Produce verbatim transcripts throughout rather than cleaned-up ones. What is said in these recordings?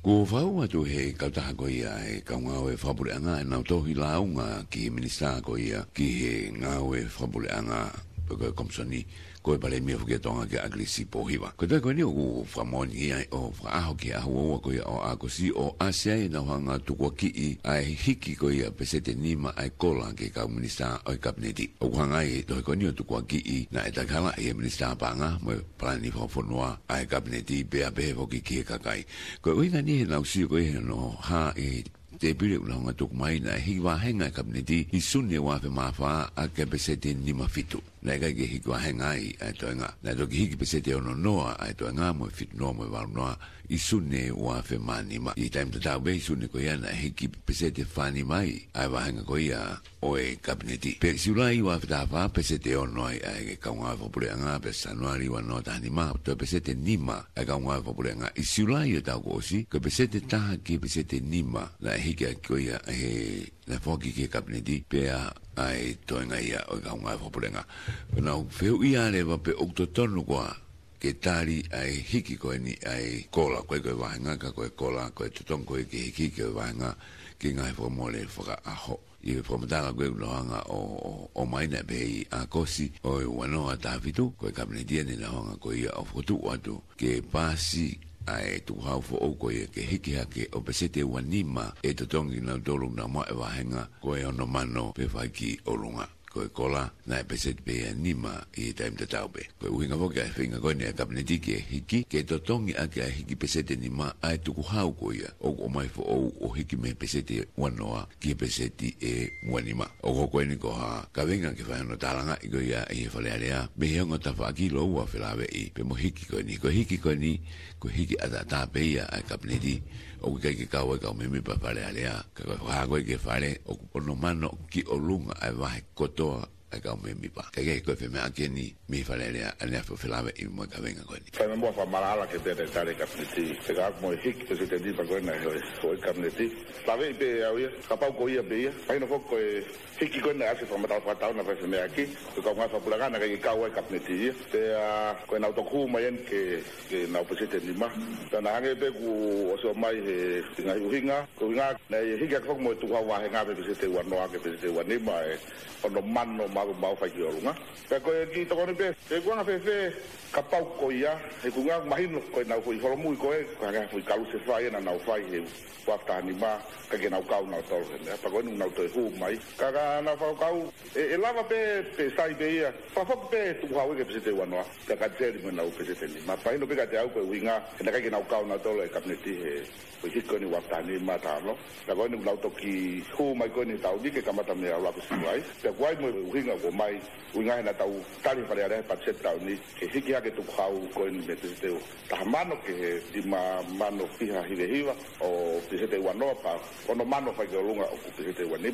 Ko whau atu he kautaha ko ia he kau ngāwe whapureanga e nau tohi launga ki he minista ko ia ki he ngāwe whapureanga peko komsoni ko e pale mia fuke tonga ke agresi pohiwa. Ko te koe ni o whamoni ia o whaaho ki ahu oa ko ia o ako si o asia e na hanga tukua ki i ai hiki ko ia pesete nima ai kola ke kau minista o i kabineti. O hanga e tohi koe ni o tukua ki i na e takala e minista panga mo plani whafonua ai kabineti bea behe foki ki e kakai. Ko uinga ni he nau si ko e no ha e te pire ulanga tuk mai na hiwa henga e kabineti i sunne wafe mawha a ke pesete nima fitu. Na kai ke hiki wahenga i ai toenga. Na toki hiki pesete ono noa ai toenga mo e fitu noa mo e waru noa i sunne wafe manima. I taim tatau be i sunne ko ia na hiki pesete whani mai ai wahenga ko ia o e kabineti. Pe siulai wafe tawa pesete ono ai ai ke kaunga whapureanga pe sanuari wanoa tahani maa to pesete nima ai kaunga whapureanga. I siulai o tau ko osi ko pesete taha ki pesete nima na hiki a ko ia he na whoki ke kabineti pea ai toenga ia o kaunga whapurenga. Pena wheu ia lewa pe oktotonu koa ke tari ai hiki koe ni ai kola koe koe wahenga ka koe kola koe tutong koe ke hiki koe wahenga ki ngai whamole whaka aho. I e whamatanga koe unohanga o, o maina pei a kosi o e wanoa tāwhitu koe kabineti ane na honga koe ia o whotu watu ke pāsi ai tu hau fo o koe ke hiki hake o pesete wanima e totongi na tolu na moe wahenga koe ono mano pe whaiki o lunga. Koe kola na e pesete pe anima i taim te taupe. Koe uhinga foke a whinga koe ne a kabineti ke hiki ke totongi ake a hiki pesete nima ai tuku hau koe ia o o mai fo o o hiki me pesete wanoa ki pesete e wanima. O ko koe ni ko ha ka venga ke whaino talanga i koe ia i he whalearea me heonga ta whaakilo ua whilawe i pe mo hiki koe ni. Koe hiki koe ni koe hiki ata ta peia a kabineti o kai ke kaua ka me me pa pare alea ka ha koe ke fare o ono mano ki o lunga ai vai kotoa ai ka me me pa ka ke ko fe me akeni me fare alea ane fa filave i mo ka venga ko ni fa me mo fa malala ke te tare ka piti se ka mo hik te te di pa ko na ho ka piti lave be au ka pa ko ia be ai no ko hiki ko na ase fa mata fa tau na fa me aki ko ka fa pula na ka kaua ka piti te ko na to ku mai ke ke na opposite ni ma na hange be ku o so mai he nga uhinga ko nga na hiki ka mo tu wa nga be se wa no ake be se wa ni ma ono mano ma ma fa ki olunga pe ko ki to ko ni be e ko na fe fe ka pau ko ia e ku nga mahino ko na ko i holo mu ko e ka nga fu ka lu se fa na na fa he wa ta ni ma ka ke na ka na to ne pa ko ni na to hu mai ka ka na fa ka e lava pe pe sai be ia fa fa pe tu ha we ke se wa no ka ka te ni na pe se ni ma pa no pe ka te au ko winga na ka ke na ka na to le ka neti he ko hi ko ni wa ta ni ma ta no ka ko ni na to ki hu mai ko ni ta u ke ka mata me ala ko si wai pe ko ai mo winga ko mai winga na ta u ta ni fa le pa se ta ni ke hi ke ke tu ha u ko ni me se te ta mano ke di ma mano fiha hi hiva o se te wa no pa ono mano fa ke lunga o se te wa ni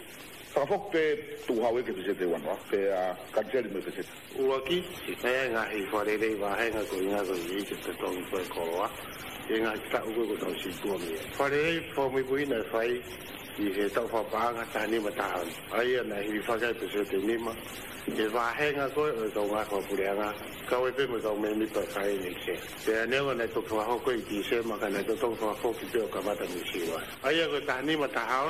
fa fo pe tu ha we ke se te wa no pe a ka jeli me se o aki si fa nga hi fa le le va ha nga ko nga ko ni ke te tong ko ko wa e nga ta u ko to si tu mi fa le fo mi bu ina fai i he tau fa pa nga ta ni ma ta ai na hi fa ka pe se te ni ma e va ha nga ko o to nga ko pu le nga ka we pe mo to me mi pa kai ni se te ne wa na to fa ho ko i se ma ka na to to fa fo ki pe ka ma ta mi si wa ai ko ta ni ma ta ha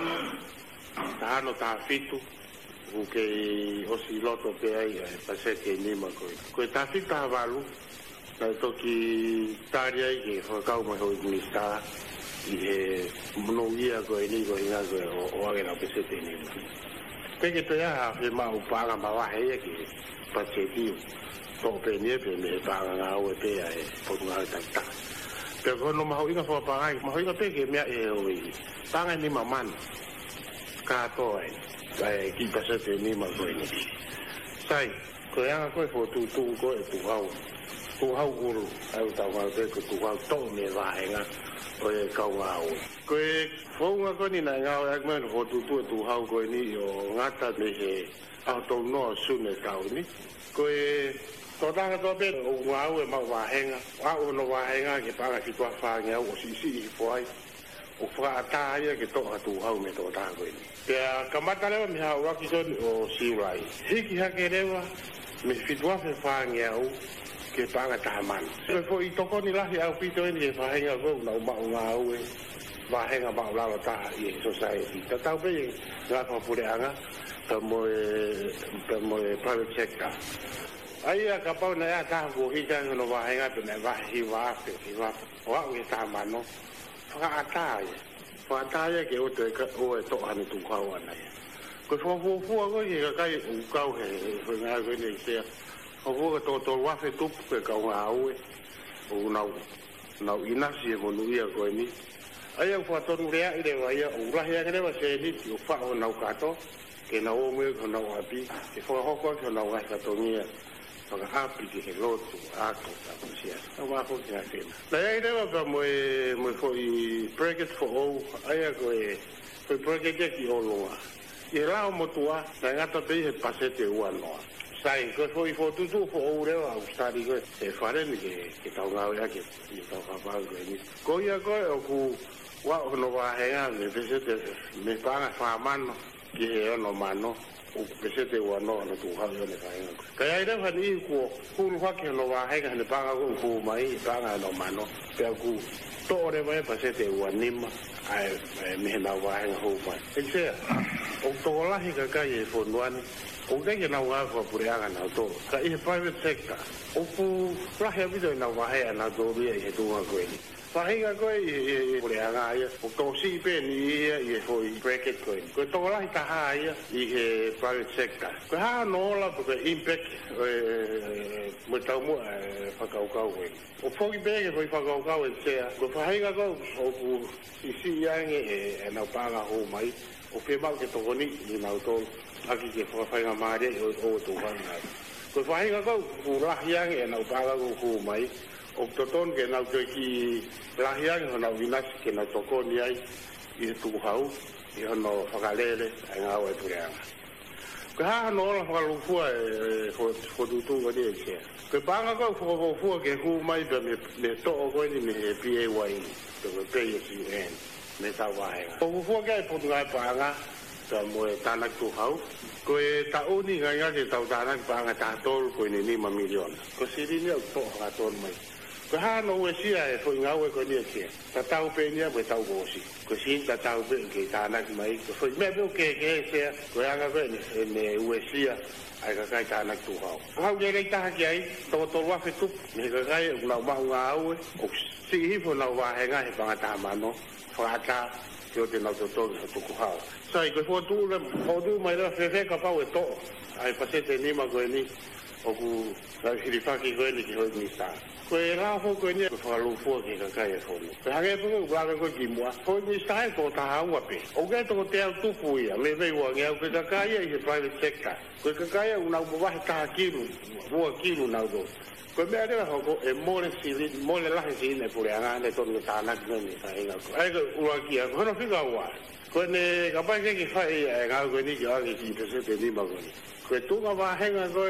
ta no ta fitu o que o si loto pe ai pa se te ni ma ko ko ta fita valu na to ki taria i ho ka mo ho ni sta i e no ia ko ni ko ina ko o a na pe se te ni pe ke te ya he ma u pa ga ma wa he ki pa se ti to pe ni pe me pa ga o pe ai po nga ta ta pe ko no ma ho ina fo pa ai ma ho ina pe ke me e o i pa ga ni ma man ka to ai ai ki pa se te ni ma ko ni sai ko ya ko fo tu tu ko e tu hau tu hau uru ai ta wa pe ko tu hau to me va nga o e ka wa o ko e fo nga ko ni na nga o ak me fo tu tu tu hau ko ni o ngata me he a to no su ne ka o ni ko e to ta to pe o wa o ma wa nga wa o no wa nga ke pa ki to fa nga o si si fo ai o fra ta ia ke to tu hau me to ta ko ni pe ka mata le mi ha wa ki so o si rai hiki ha ke lewa me fitwa fe fa nga o ke panga taman so fo I toko ni lahi au pito ni fa henga go na ma nga u va henga ba la ta I society ta tau pe nga fa pureanga ta mo ta mo private sector ai a ka pa na ya ta go hi ka no va henga pe na va hi va pe hi va wa u taman no fa ata fa ata ya ke o te ka o to ani tu ka wa na ko fo fo fo ko ye ka kai u ka he fo nga ko ni se o fo to to wa fe tu pe ka nga u o na na ina si mo nu ya ko ni ai fo to nu ya ide wa ya u ra ya ke ba se ni u fa o na ka to ke na o me ko na wa pi ke fo ho ko ko na wa ka to ni fa ka hapi ke lo tu a ko ta ko sia o wa ko ya te na ya ide ba mo mo fo I bracket for o ai ko e fo bracket ki o lo I rao motua na ngata pe he pasete ua noa. Sai, ko foi fo tutu fo o reo au stari ko e whare ni ke, ke tau ngau ea ke i tau whapau ko e ni. Ko ia koe o ku wa o no wahenga me pesete me panga whamano ki he ono mano o pesete ua noa no tu hau yone whahenga. Kaya ira whani ko kuru whake no wahenga ne panga ko ku mai panga no mano. Pea ku to ore mai pasete ua nima. Ai me na wahenga ho mai. Eksea. O to lahi ka kai e fonuani o ke ke na wa ko pureanga na to ka I private sector o pu lahi bido na wa he na do ri e tu nga ko ni fa hinga ko e pureanga ia o to si pe ni e fo I bracket ko ko to lahi ka ha ia I he private sector ko ha no la ko impact mo ta mo fa ka ka ko o fo I be ko fa ka ka se ko fa hinga ko o pu I si yang e na pa ga ho mai o pe mau ke tokoni I nau tō aki ke whakawhainga maare o o tō whanga. Ko whahinga kau ku rahiang e nau pāga ko ku mai o toton ke nau tō ki rahiang ho nau winas ke nau tokoni ai I tū hau I hono whakalele ai ngā wai pureanga. Ko haa no ola whakalufua e whotutu ko ni e kia. Ko pāga kau whakalufua ke ku mai pa me tō o koe ni me he P A Y ni tō ko P S U N. Me tau wahenga. O kufua kai potu ngai pāanga ta mo e tānak tu hau. Ko e ta uni ngai ngai ke tau tānak pāanga tā tōru ko ni lima miliona. Ko siri ni au tō haka tōru mai. Ko haa no ue sia e fui ngau e ko ni e kia. Ta tau pe ni a koe tau gōsi. Ko si ta tau pe ke tānak mai. Ko fui mea peo ke ke e sea. Ko e anga koe ne ue sia ai ka kai tānak tu hau. Ko hau ke rei taha ki ai. Tō tō wafe tup. Me ka kai e unau mahu ngā au e. O si hifo nau wahenga he panga tā mano. Whaka ki o te nau tō tōru sa tuku hao. Sai, koe whotu ura, whotu mai ra whewhe ka pau e tō. Ai pasete nima koe ni, o ku rau hirifaki koe ni ki hoi ni sā. Koe rā hō koe ni, koe whakalufua ki ka kai e whonu. Koe hake puke uklaka koe ki mua, hoi ni sā e tō taha ua pe. O kai tō te au tupu ia, me vei ua ngeau, koe ka kai e i private sector. Koe ka kai e unau mawahe taha kilu, ua kilu nau tō. Ko mea rewa hoko e mole siri, mole lahi siri ne pureanga ne tonu tānak nani sa inga ko. Ai ko ua kia, ko hono whika ua. Ko ne kapai ke ki whai e ngau koe ni ki ake ki pesete nima koe ni. Ko e tunga wahenga koe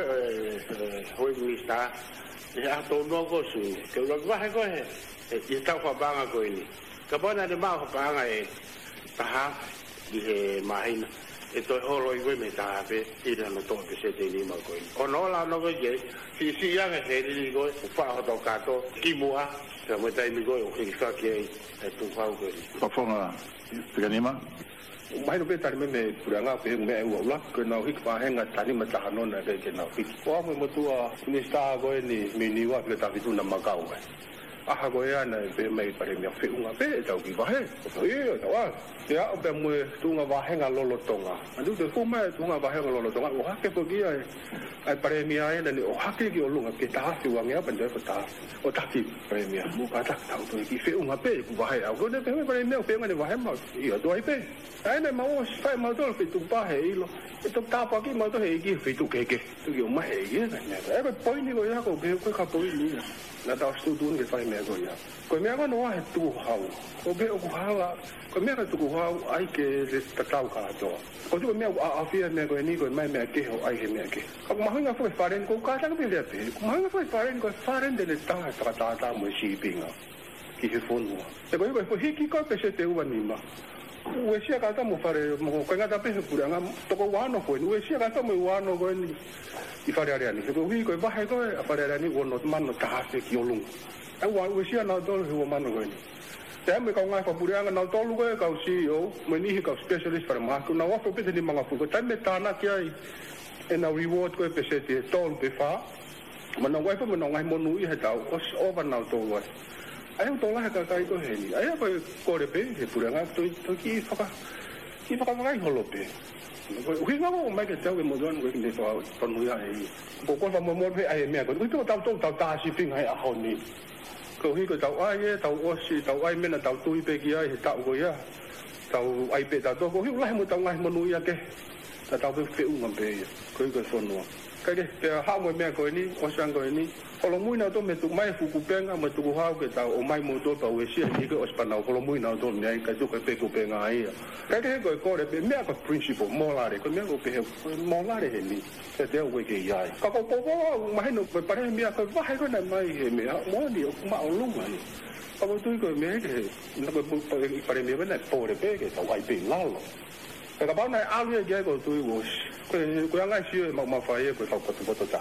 hoi minista, e ato noa ko suni. Ke ua wahe koe he, e tau whabanga koe ni. Kapai nane maa whabanga e taha i he mahina. E toi holo I koe me taha pe, ira no tō pesete nima koe ni. O no la no koe ke, si si yang e ni koe, o whaho kato, ki mua, ka mo tai mi koe, o kiri whaki ei, e tu whau koe. Pafonga, tika nima? Mai no pe tari me me puranga pe me e ua, ko nau hiki wahenga tani ma taha nona pe ke nau hiki. O ame mo tua, ni sta koe ni miniwa, le tawitu na makau koe. Aha koe ana pe mai pare mea whiunga pe, e tau ki wahe. Ie, tau a. Te ao pe mue tunga wahenga lolotonga. Anu te fu mai tunga wahenga lolotonga. O hake po kia e, ai pare mea e nani, o hake ki o lunga, ke taha whiunga apa ndoi ko taha. O taki pare mea, muka tak tau toi ki whiunga pe, ku wahe au. Kone pe me pare mea, pe ngane wahe mau, ia tuai pe. Ai ne mau, whai mau tolo whitu pahe ilo. E tok tāpa ki mau tohe iki whitu keke. Tuki o mahe iki e kanya. E koe poini ko ia ko, pe koe ka poini ia. Na tau stutun ke whai mea ko ia. Koe mea koe noa he tuku hau. Ko pe o kuhala, koe mea ka tuku hau, ai ke le tatau ka atoa. Ko tuku mea a awhia mea koe ni koe mai mea keho, ai he mea ke. Ka kumahinga whai wharen, ko kātaka pe lea pe. Kumahinga whai wharen, koe wharen de le taha takatata mo e sipinga. Ki he whonua. E koe koe hiki koe pe se te ua nima. Ue sia kata mo whare, mo koe ngata pe he puranga, toko wano koe ni. Ue sia kata mo i wano koe ni. i fare ale ni ko hi ko ba hai ko fare ale ni wono man no ta se ki olung ai wa we sia na do hu man ko ni te me ka ngai fa purianga na to lu ko ka C E O me ni ka specialist para ma ko na wa fo pe ni manga fu ko ta me ta na ki ai e na reward ko pe se te tol pe fa ma na wa fo me no ngai mo nu i he ta o over na to wa ai to la ka ka ko he ni ai ko ko re pe he purianga to to ki fa ka ki fa ka ngai holo pe hui ngau mai ke tau ke mo don ko ni fa fa nu ya ai ko ko fa mo mo pe ai me ko to tau to tau ta si ping ai a ho ni ko hi ko tau ai ye tau o si tau ai me na tau tu pe ki ai tau ko ya tau ai pe tau ko hi la mo tau ngai mo nu ya ke ta tau pe pe u ngam pe ko ko so no ka ke te ha mo me ko ni o sang ko ni o lo mui na to me tu mai fu ku penga mo tu ha ke tau o mai mo to pa we si ni ko os pa na o lo mui na to me ka tu ko pe ku penga ai ka ke ko ko re pe me ko principle mo la re ko me ko pe mo la re ni te te we ke ya ka ko ko mai no pe pa re me ko va hai ko na mai he me mo ni o ma o lu mai ka mo tu ko me ke na ko pa re me na po re pe ke tau ai pe la lo ka ba na a lu ye ko tu wo ko ko ya ngai si ma ma fa ye ko ko ko to ta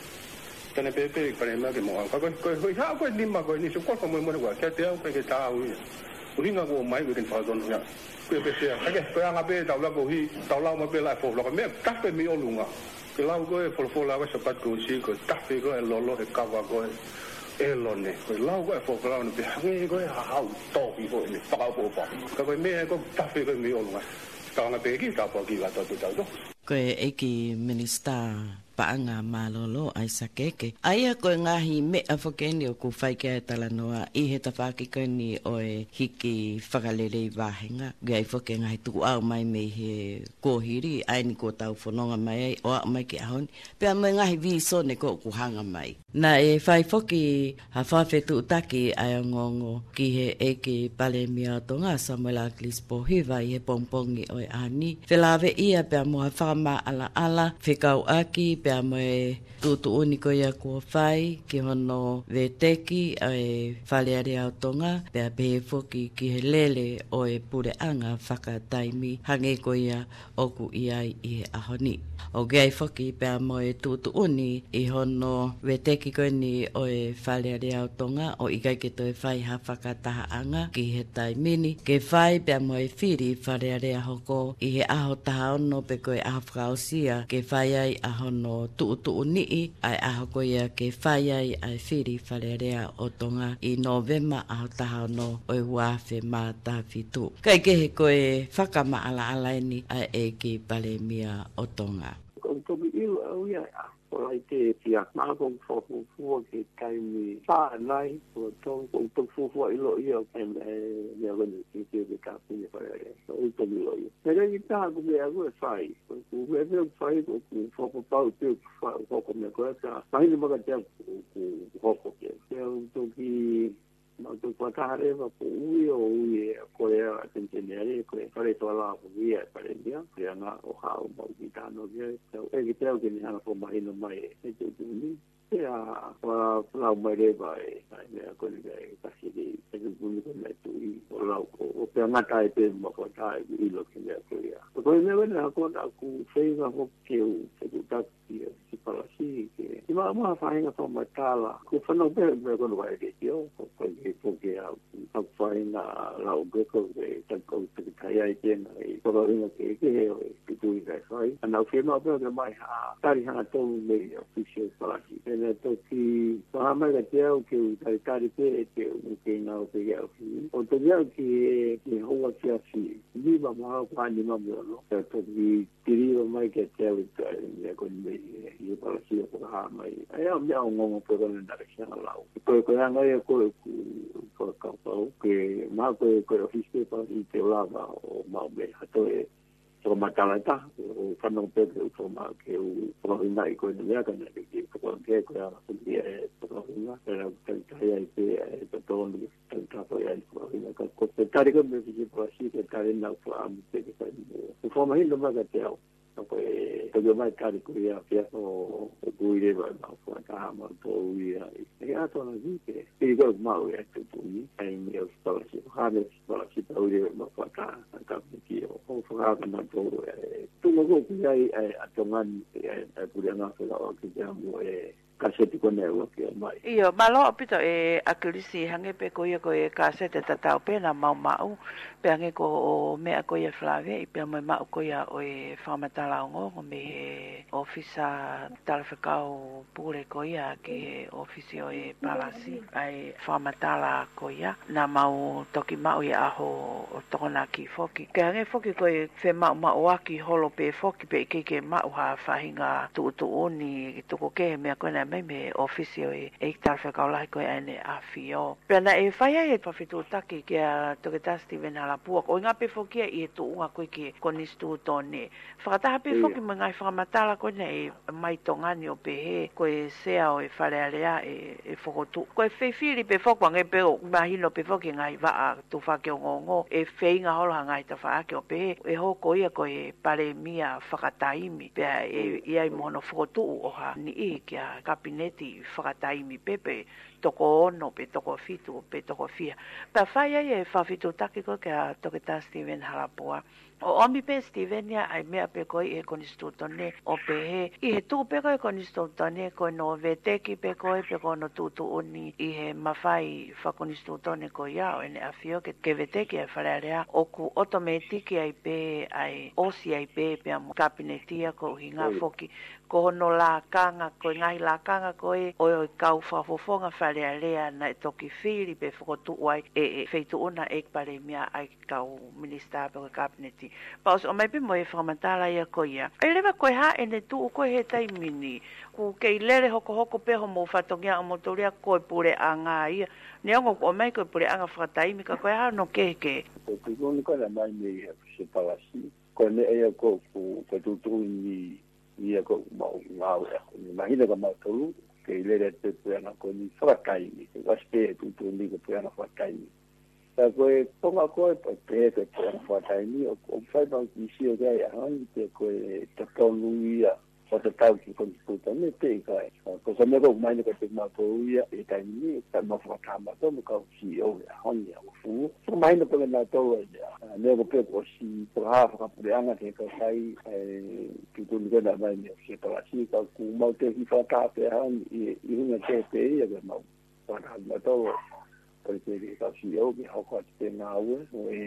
kana pe pe pa re me ke mo ka ko ko ha ko ni ma ko ni so ko ko mo mo ko ka te ko ke ta u uri nga ko mai ko den fa don ya ko pe se ka ke ko nga pe tau la ko hi tau la ma pe la fo lo ka me ta pe mi o lunga ke la ko e fo fo la ko sa pat ko si ko ta pe ko lo lo e ka wa ko e lo ne ko la ko e fo ko la ne pe nge ko ha ha to bi ko ni pa ko pa ka ko me ko ta pe ko mi o lunga ka nga pe ki ta pa ki la to to to ko e ki minister paanga malolo ai sakeke aia ko ngahi me afokeni o ku fai ke tala noa I he tafaki ko ni o e hiki whakalele wahenga gai foke ngai tu au mai me he kohiri ai ni ko tau fononga mai o mai ke ahon pe mai ngahi vi so ne ko ku hanga mai na e fai foki ha fa fe tu taki ai ngongo ki he e ke pale mia tonga Samuel Glispo hi vai he pompongi o ani felave ia pe mo fa ma ala ala fikau aki pe moe tutu uniko ia kua whai ki hono veteki e whaleare au tonga pe a pehe foki ki he lele o e pure anga whakataimi hange ko ia oku iai I he ahoni. O gai foki pe a moe tutu uni I hono veteki ko ni o e whaleare au tonga o ikai ke toi whai ha whakataha anga ki he taimini ke whai pe a moe whiri whaleare a hoko I he aho taha ono pe koe aho whakausia ke whai ai ahono tu tu ni ai aho ko ia ke whai ai ai whiri whalearea o tonga I Novema aho taha no o wafe ma ta fitu. Kai ke he koe whakama ala ala ni ai e ki pale mia o tonga. Ko tobi ilu au ia a ko lai te pia ma ko fo fo fo ke kai mi pa nai ko tong ko to fo fo ilo ia em e me lo ni ki ke ka pu ni para e so u to ilo ia pero i ta ko me agu fai ko ku ve ve fai ko ku fo fo pa u te fo ko me ko sa mai ni ma ka te ku ko ko ke to ki ma tu kwa ta re va pu o ye ko ya tenere ko fare to la pu ye pare dia ya na o ha o ma ki ta no ye so e ki te o ki ni ha ko mai no mai e tu ni ya pa la mai re va e ne ko ni e ta si di e ku ni ko me tu I o la ko o pe na ta e pe mo ko ta I lo ki ne ko ya ko me ve na ko ta ku fe va ko ke u se ku ta ki si pa la si ke I ma ma fa nga so ma ta la ko fa no pe me ko no va e ki o ko porque a fai na la o ko de tan ko te kai ai ten ai ko ro que que que tu i sai ana o firma pe de mai ha tari ha to me official para ki ene to ki pa ma ga te o que tai tari pe te o que na o pe ya o to ya ki ki ho wa ki asi ni ba ma pa ni ma mo no to ki tiri o mai ke te o ne ko me I para si o ha mai ai am ya ngo pe ko na direction la ko ko ya ngai ko ko ka pau ke ma ko ko office pa I te lava o ma me hato e so ma kala ta o fa no pe ko ma ke o ko ina I ko ni ka na ki ko ke ko ya ko e ko ina pero ka ya I te to to ni ka to ya ko ina ka ko te tari ko me ki pa si ke tari na ko am te ke pa ni o fo ma hin no ma ka te o ko e Pero mai kare ko ia kia o o buire ba ma ko ta ma to ia. E a to na ke. E go ma o e tu ni. Ai mi o sto si. Ha me sto si ta o ia ma ko ta ta ki o o fa ga ma to e. Tu no go ki ai a to man e pure na so o ki ja mo e kaseti ko ne o ki mai. Io malo pito e akulisi hange pe ko ia ko e kasete tata o pena mau mau pe hange ko o me ko ia flave e pe mo mau ko ia o e famatala ngo me ofisa talfekau pure ko ia ke ofisio e palasi ai famatala ko ia na mau toki mau ia ho o tona ki foki ke hange foki ko e fe mau mau aki holo pe foki pe ke ke mau ha fahinga tu tu oni tu ko ke me ko na me me ofisio e e talfekau lai ko ene afio pena e fai e pafitu taki ke toke ta Steven ala pua ko nga pe foki e tu nga ko ke konistu tone fata pe foki me ngai famatala ko ne mai tongani o pe he ko e sea o e falealea e e fokotu ko e fe fili pe foko ngai pe o mahino pe foki ngai va tu fa ke ngongo e fe nga holo ngai ta fa ke o pe e ho ko ia ko e pare mia fakataimi pe e ia mono fokotu o ha ni e ke kabineti fakataimi pepe toko ono pe toko fitu pe toko fia pa fai e fa fitu taki ko ke toke ta Steven Halapoa o omi pe Steven ya ai mea pe koi e konistutone o pe he i he tu pe koi konistutone ko no veteki pe koi pe ko no tutu uni i he mafai fa konistutone ko ya o ene afio ke ke veteki e falarea o ku automatiki ai pe ai osi ai pe pe am kabinetia ko hinga foki ko no la kanga ko ngai la kanga ko e o o kau fa fofonga falea lea na e toki fili pe fokotu wai e e feitu ona e pare mia ai kau minister pe kabineti paus o mai pe mo e famatala ia ko ia e leva ko ha ene tu ko he tai mini ku ke lere hoko hoko pe ho mo fatongia o motoria ko pure anga ia ne ngo o mai ko pure anga fatai mi ka ko ha no ke ke ko ko ni ko la mai me se palasi ko ne e ko ko ko tu tu ni ia ko mau mau imagina ko mau tu ke lere te puana ko ni fakai ni waspe tu tu ni ko puana fakai ta ko e ponga ko e pe te puana fakai ni o fai ba ki si o ga ya han te ko e te tonu ia o te tau ki ko tu tu ni te kai ko sa me ko mai ko te ma ko ia e tai ni ta ma fakai ma to ko si o ya han ya fu so mai no ko na to ya ne ko pe ko si to ha fa pu anga ke ko sai e ki tu ni na mai ni se to asi ka ku mau te ki fa ka pe han i i una te te ia ga mau pa na to porque que ka si o ki ha ko te na u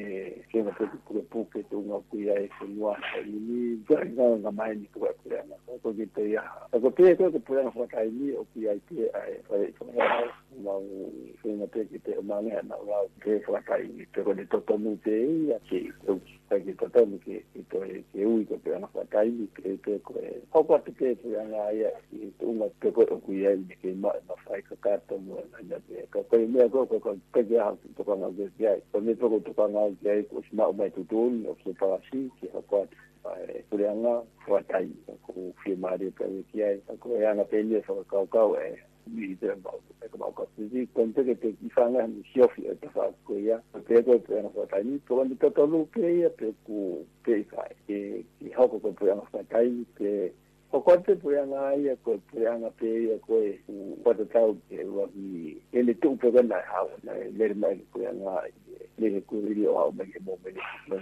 e ke na te ku pu ke tu na ku ia e ku wa ni ga ga ga mai ni ku ku na ko ki te ya ko pe ko ko pu na fa kai ni o ki ai te ai fa ko mau ke na te ki te ma ne na la ke fa kai ni te ko ni to to mu te ia ki que todo lo que que que uy que pero no falta ahí que que poco te que te ya ya y una que ko ku ya que no no fai ka ka to mo na ya que que me ko ko que ya to ka na ya ko me to to ka na ya ko na mai tu tu no se pa así que ko por anga falta ahí ko firmar que que ya ko ya na pende so ka ka eh mi te ba ko ba ko si con te que te ifanga ni xiofi te fa ko ya te ko te na fa ni ko ni to to lu ke ya te ku ke fa e ki ha ko ko te na fa kai ke o ko te pu na ya ko pu na pe ya ko e ko te tau ke wa ni ele tu pe na ha na le mai pu na le ku ri o ma ke mo me ni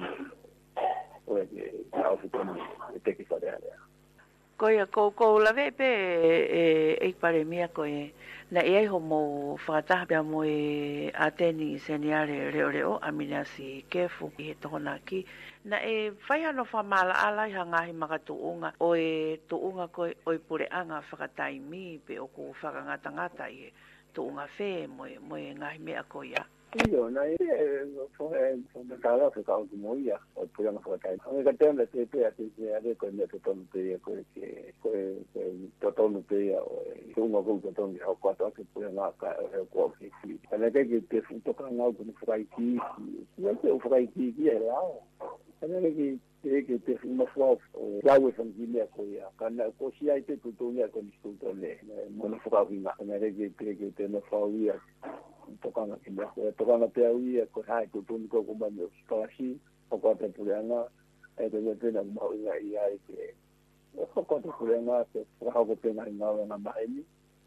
o e ka o ko ni te ki fa ya Koia ko ko la ve pe e e pare mia ko e na e ho mo fata pe mo e ateni seniare re re o amina si kefu e tona ki na e fai no fa mala ala hanga hi makatuunga o e tuunga ko o e pure anga fakatai mi pe o ku fakanga tangata e tuunga fe mo mo ngai me ko ya Io na e fo e fo da kala fo ka mo ia o pura na fo kai o ka tembe te pe ati se ade ko ne to ton pe ko ke ko to ton pe o ko mo ko to ton o ko to ke pura na ka o ko ke ki ana ke ke te fu to ka na ko fo kai ki ya te o fo kai ki ki e la ana ke ke ke te fu mo fo o la we fo ki me ko ya ka na ko si ai te to to ya ko ni sto to le mo no fo ka ki na ana ke ke ke te no fo ia tokanga ki me tokanga pe ai ko hai ko tun ko ko mano skasi o ko te purana e te te na mo ia ia ke Hoko te kure ngā te whakahoko pēnā i ngā wanga maeni.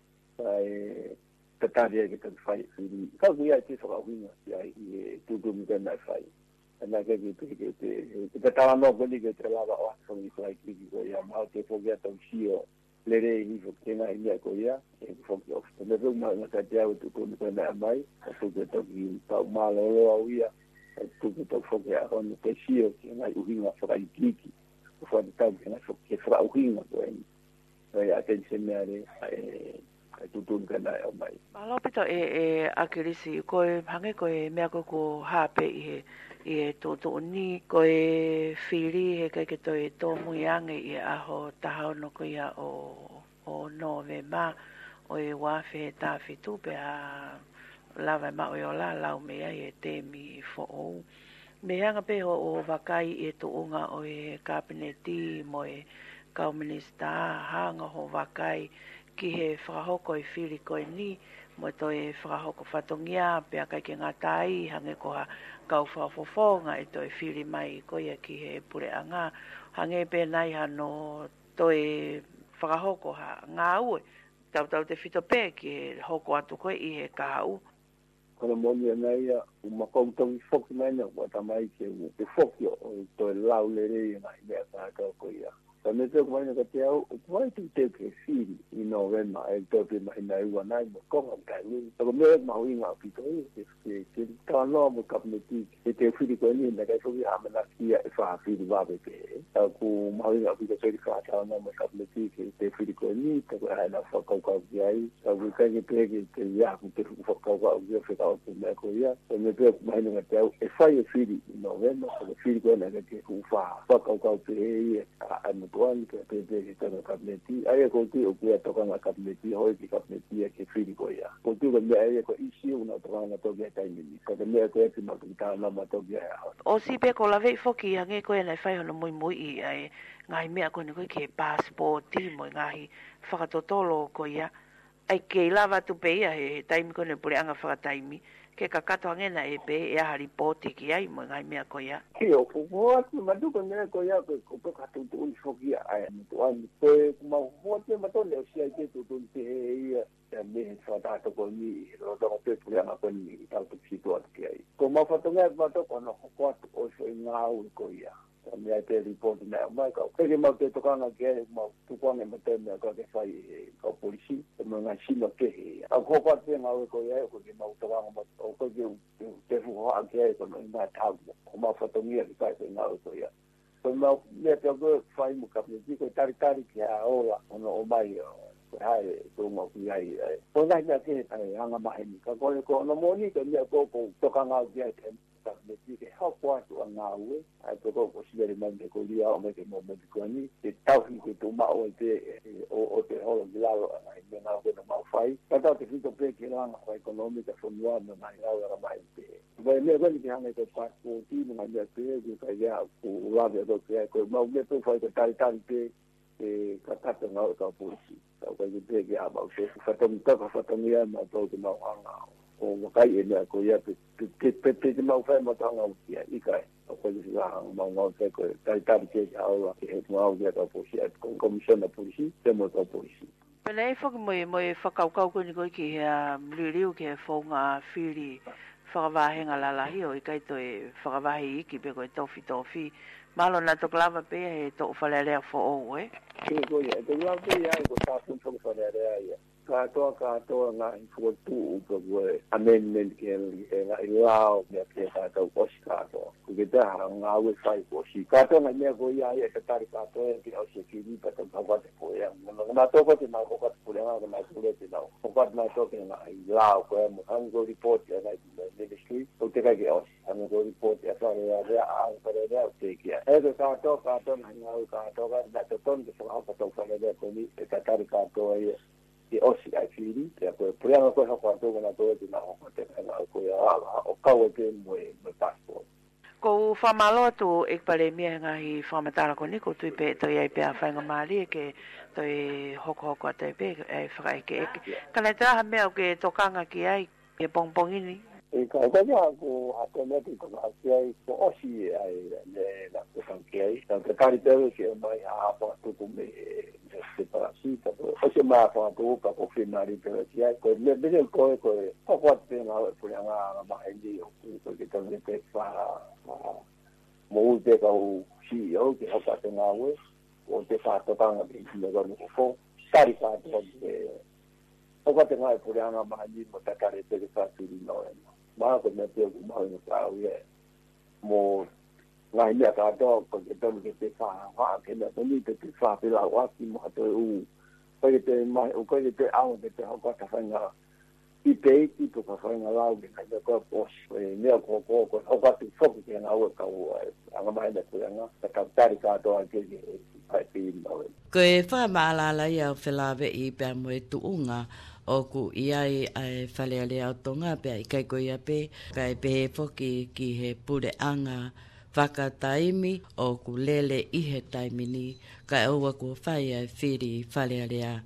Ai, te tāria ki te whai whiri. Kau ki ai te whakawinga ki ai i e tūtumi tēnā i whai. Nā ke ki te ke te, te tāra nō koni ke te lawa o atu i whai ki ki ko ia. Mao te whokia tau sio lere i hifo tēnā i mea ko ia. E ki whoki ofi. Te me runga ngā ka te au tūtumi tēnā i mai. A tūke tau ki tau mālolo au ia. E tūke tau whokia hono te sio ki ngā uhinga whakai kiki. Fora de tal que nós que frauhinga doen e atenção mere e tudo que na é mais malo pito e e akirisi ko hange ko me ko ko hape e e to to ni ko e fili e ke to e to muyange e aho taho no ko ya o o novema o e wa fe ta fitu pe a lava ma o la la o me e te mi fo o me hanga pe o, o wakai e to unga o e kabineti mo e kau minista hanga ho wakai ki he whakahoko i whiri koe ni mo to e whakahoko whatongia pe a kai ki ngā tai hange ko ha kau whafofonga e to e whiri mai koe ki he pure anga hange pe nai hano to e whakahoko ha ngā ue tau tau te whito pe ki he hoko atu koe i he kahau. Kono moni nei o makoutong foki mai na o tamai ke o te foki o to lau le re na i mea ka ko ia. Sa me te ko mai ka te au o mai tu te ke fili i novema e to pe mai na ua nai mo ko ka ni. Ko me ma hui nga pito i ke ke ka no mo ka me ti e te fili ko ni na ka so ia ma na ia e fa fili va be pe. Ku ma hui nga pito so i ka ta no mo ka me ti ke te fili ko ni te ko ai na fa ko ka ai. Sa ku ka ke pe ke te ia ku te fa ko ka o ia fe ka o me ko ia. Ko me pe mai nga te au e fa i fili i novema ko fili ko na ke ku fa fa ka ka pe e a tuan ke pe pe ke na kabineti ai ko ti o ku to ka kabineti hoi ki kabineti ke fili ko ia ko tu me ai ko isi una to ka to ge tai ni ko me ko e ma ka na ma to ge o si pe ko la ve foki hange ko na fai hono moi moi i ai ngai me ko ni ko ke passport ti mo ngai whakatotolo ko ia ai ke lava tu pe ia he taimi ko ne pure anga whakataimi ke ka kato angena e pe e a ripoti ki ai mo ngai mea ko ia. Ki o ko atu matu ko ne ko ia ko ko ka tu tu foki ai to an ko ma ho te ma to le sia ke tu tu te ia e me fa ta to ko ni ro do pe pure anga ko ni ta tu situ ki ai. Ko ma fa to ngai ma to ko no ko o so ngau ko ia. Me ai te report na mai ka ke ma te to kana ke ma tu ko ne me te me ka ke fai ka polisi me nga sino ke a ko pa te ma ko ia ko ke ma to ka ma o ko ke te fu ha ke ko no ma ta ko ma fa to mi ki ka te nga ko ia ko ma me te ko fai mo ka ni ko tari tari ke a ola no o mai ko hai ko ma ku ai ko na ya ke ai anga ma ni ka ko ko no mo ni ke me ko ko to ka nga ke me ke ha ko atu nga ue ai to ko ko sibere man de ko dia o me ke mo me ko ni te tau ni ko to ma o te o o te ho de lado ai me na ko no ma fai ta ta te fito pe ke na na económica fo no na na ra mai te vai me ko ni ke hane ko pa ko ti na me te ke ka ya ko la de do ke ko ma me to fai ko tai tai pe e ka ta te na ka po si ta ko ni pe ke a ba o se fa to ta fa to ni ma to ke ma anga o makai e mea ko ia pe pe pe te mau whai ma tanga o kia i kai o koe ni nga mau ngau te koe tai tari ke ka aura ke he mau kia ka polisi at komisiona polisi te mo ka polisi pele e whaki moe moe whakaukau koe ni koe ki hea mliriu ke whaunga whiri whakavahenga lalahi o i kai toe whakavahi iki pe koe tofi tofi malo na toklava pe he to whalelea fo o e ke koe e te lau pe ia e ko tāpun whaka whalelea ia katoa katoa ngā i whuatu upa koe amendment ke ngā i lao mea ke kātou osi katoa. Ko ke taha ngā ue whai osi. Katoa ngā mea koe ia ia ka tari katoa e ke au se kiri pata ngāwate koe ia. Ngā toko te ngā kokate kore ngā ngā kore te ngā. Kokate ngā toke ngā i lao koe mo. Hangi ko report ia ngā i ministry. O te kai ke osi. Hangi ko report ia whare ia rea a whare rea o te kia. E ke katoa katoa ngā ngā ue katoa ngā te tonu ke whakapa tau whare rea koe e ka tari katoa ia. Ke osi ai whiri, te a koe preanga koe hako ato na toe te nga hoko te nga koe ala, o kau e te moe me passport. Ko whamalo atu e pare mea ngahi whamatara ko ni, ko tui pe toi ai pe a whainga maari e ke toi hoko hoko a te pe e whakaike eke. Kanai taha mea o ke tokanga ki ai, e pongpongini. e ka ka ya ko atometi ko asia ko osi ai le la ko sanke ta ka ri te ke mai a pa tu ku me se para si ta o se ma pa ko pa ko finari pe sia ko le be ko ko ko ko te na pu ya nga ma ndi o ko ke ta le pe fa mo te ka o si o ke ha pa te na we o te fa to ta nga be le ko ko kari ka to de o ko te nga pu ya nga ma ndi mo ta ka ri te fa tu ri no ma ko me te ko ma no sa o ye mo ngai le ka to ko ke to ke te fa ha ke na to ni te te fa pe la wa ki mo to u ko ke te mai o ko ke te au ke te ho ka ta fa nga i te i to ka fa nga la ke ka ko po e ne ko ko ko ho ka te fo ke na o ka o anga mai le ko nga ka ta ri ka to ke ke ai pi no ko e fa ma la la ya fe la ve i pe mo tu unga o ku iai ai fale ale autonga pe i kai ko ia pe kai pe foki ki he pure anga whakataimi o ku lele i he taimi ni kai oua ku whai ai whiri fale alea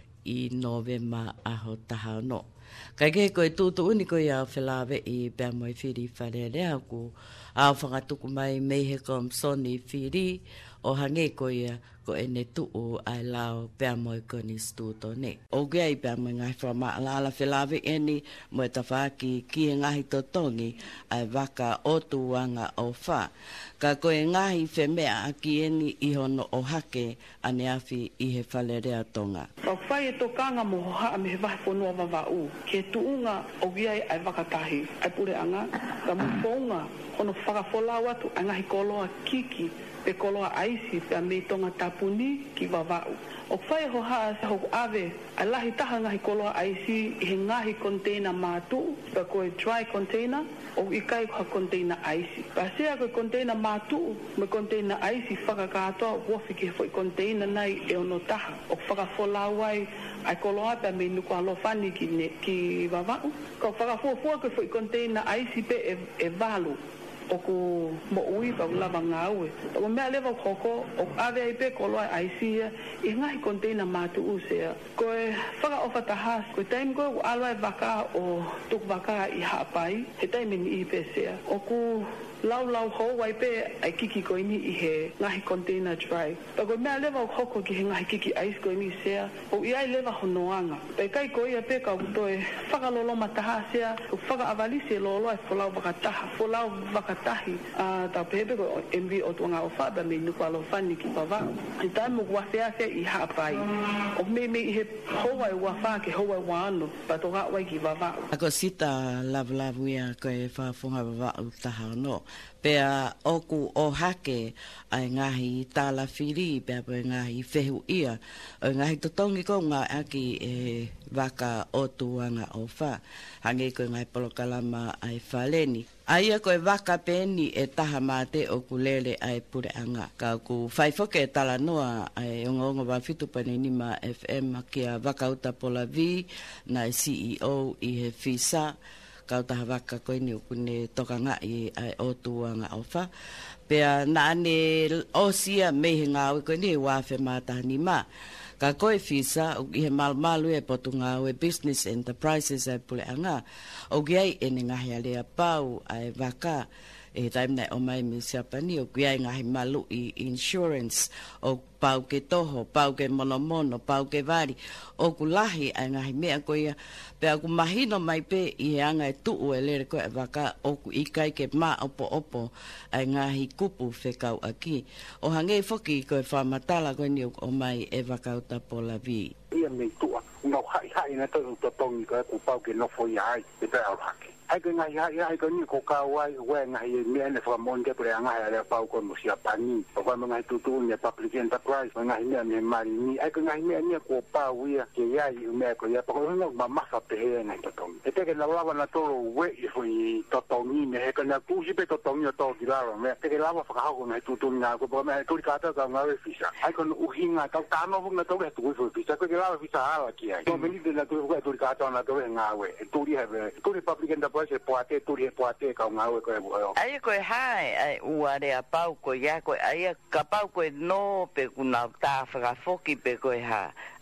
i novema aho taha no. Kai ke koe tūtu uni koe au whelawe i pia moi whiri fale alea ku au whangatuku mai mei he kom soni whiri o hange koe ko ene tuu ai lao pia moi koni stūto ne. O gea i pia moi ngai whama ala whelawe eni mo e tawhaki ki e ngahi totongi ai waka o tuanga o wha. Ka koe ngahi whemea ki eni i hono o hake ane awhi i he whale rea tonga. Pau whai e tokanga mo hoa me he wahi ponua wawau. Ke tuunga o giai ai wakatahi ai pure anga. Ka mufonga hono whakawholau atu ai ngahi koloa kiki pe koloa aisi pe a mei tonga tapuni ki wawau. O whai ho haa sa hoku ave, a lahi taha ngahi koloa aisi i he ngahi container mātu, pe koe dry container, o i kai koha container aisi. Pa sea koe container mātu, me container aisi whakakatoa, wofi ki he fwoi container nai e ono taha. O whakawholau ai, ai koloa pe a mei nuku alofani ki, ne, ki wawau. Ka whakafuafua koe fwoi container aisi pe e, e valu. O ku mo ui pa lava ngawe o mea leva koko o ave ai pe koloa aisia i ngahi container matu usea ko e whaka ofa tahas ko taim ko alwa vaka o tuk vaka i hapai he taim ni i pe sea o ku lau lau ho wai pe ai kiki ko ini i he ngahi container dry pa ko mea leva koko ki he ngahi kiki ice ko ini sea o i ai leva honoanga pe kai ko ia pe ka to e whaka lolo mataha sea o whaka avalisi lolo ai folau vaka taha folau vaka tahi a ta pepe ko envi o tuanga o fa ba me no kwalo fani ki pava i ta mo wa fe ase i ha pai o me me he ho wa wa fa ke ho wa wa no pa to ga wa ki vava ako sita lav lavuia ko e fa funga va u taha no pe a oku o hake ai ngahi tala firi pe pe ngahi fehu ia o ngahi totongi ko nga aki e vaka o tuanga o fa hange ko ngai polokalama ai faleni ai ko e vaka peni e taha mate o kulele ai pure anga ka ku fai foke tala noa ai onga onga wa fitu pane nima F M ki a vaka uta pola vi na C E O i he fisa ka taha vaka ko ni kune toka nga i ai o tuanga o fa pea na ane osia mehe ngā ko ni wa fe mata ni ma ka koe fisa o i he malmalu e potu ngā we business enterprises ai pule anga o giai e ne ngahi alea pau ai waka e taim nei o mai mi siapani o giai ngahi malu i insurance o pau ke toho, pau ke mono mono, pau ke vari o kulahi ai ngahi mea ko ia pe aku mahino mai pe i he anga e tuu e lere koe waka o ku ikai ke ma opo opo ai ngahi kupu whekau aki o hange foki koe whamatala koe ni o mai e wakau tapola vi ia me tua ngau hai hai na to to tongi ko ku pau ke no foi ai e pe au haki ai ko ngai ai ai ko ni ko ka wai we ngai me ne fa mon ke pre ngai ale pau ko mo sia pani o ko ngai tu tu ne public enterprise ngai me me mari ni ai ko ngai me ni ko pau ia ke ia i me ko ia ko no ma ma fa pe ngai to tongi e te ke na lava na to we i foi to tongi ne ko na ku si pe to tongi to ki la me te ke lava fa ka ko ngai tu tu na ko po me tu ka ta ka ngai fisa ai ko u hinga ta ta no na to ke tu foi fisa ko ke lava fisa ala ki ai to me ni de na tu ko tu ka ta na to ngai tu ri have tu ri public enterprise se poate tu ri poate ka ngau ko ai ko hai ai ua re pau ko ya ko ai ka pau ko no pe kuna ta fra foki pe ko ha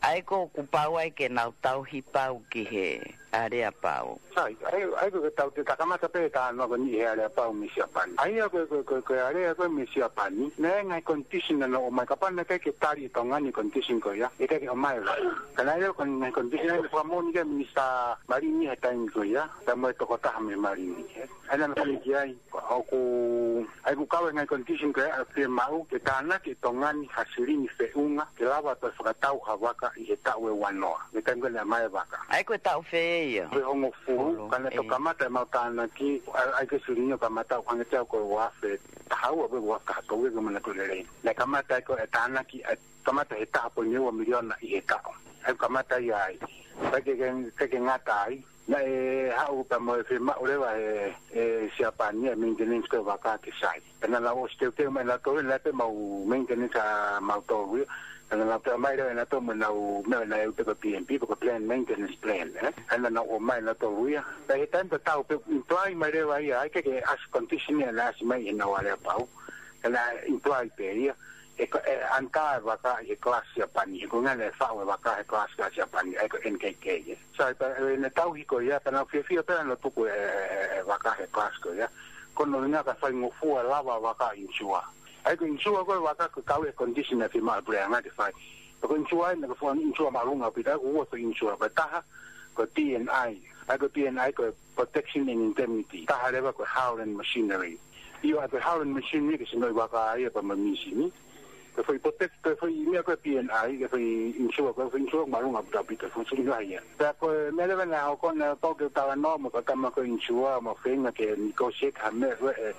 ai ko ku pau ai ke nau tau hi pau ki he area pau sai ai ai ko tau te takamata pe ta no ko ni he area pau mi sia pan ai ko ko ko ko area ko mi sia pan ni ne ngai condition no o mai ka pan ke ke tari to ngani condition ko ya e ke o mai kana yo kon ngai condition ko mo ni ke mi sa mari ni ha tai ko ya ta mo to ko ta me mari ni ana na ni ai ko ko ai ku ka ngai condition ko a pe mau ke ta na ke to ngani hasiri ni fe unga ke lava to fa tau ha waka i ta we wanoa me tango na mai waka ai ko tau fe ia ko hongo fu kana to kamata ma ta na ki ai ke sirinyo kamata ko ngata ko wa fe ta hawa be wa ka to we ko mana to le le kamata ko ta na ki kamata e ta po ni wa miliona i ta ai kamata ya ai pa ke ke ke ngata ai na e ha u pa mo fe ma ore wa e e sia pa ni maintenance ko wa ka ke sai kana la o ste te ma la to le pe ma maintenance ma to we and na ta mai na to mo na u me na u te ko P M P ko plan maintenance plan eh and na o mai na to we ta he tan ta u pe imply mai re wa ai ke ke as condition na as mai na wa le pau na imply pe e anta va ka e classe pani ko ngale fa va ka e classe ka pani e ko N K K sai pa na tau hi ko ya ta na fi fi pa no tu ko va ka e classe ko ya ko no na ka fa ngo fu lava va ka insua ai ko insua ko va ka ko ka e condition na fi ma bre nga de fa ko insua na ko fa insua ma lunga pi ta ko so insua pa ta ko T N I ai ko T N I ko protection and indemnity ta ha le ko howling machinery io ha ko howling machinery ke no va ka ai pa ma machine que foi protect que foi minha que P N I que foi insua que foi insua malu ngap tapi que foi sini ya ta ko me le na ko na to que ta no mo ka ma ko insua mo fenga que negotiate ha me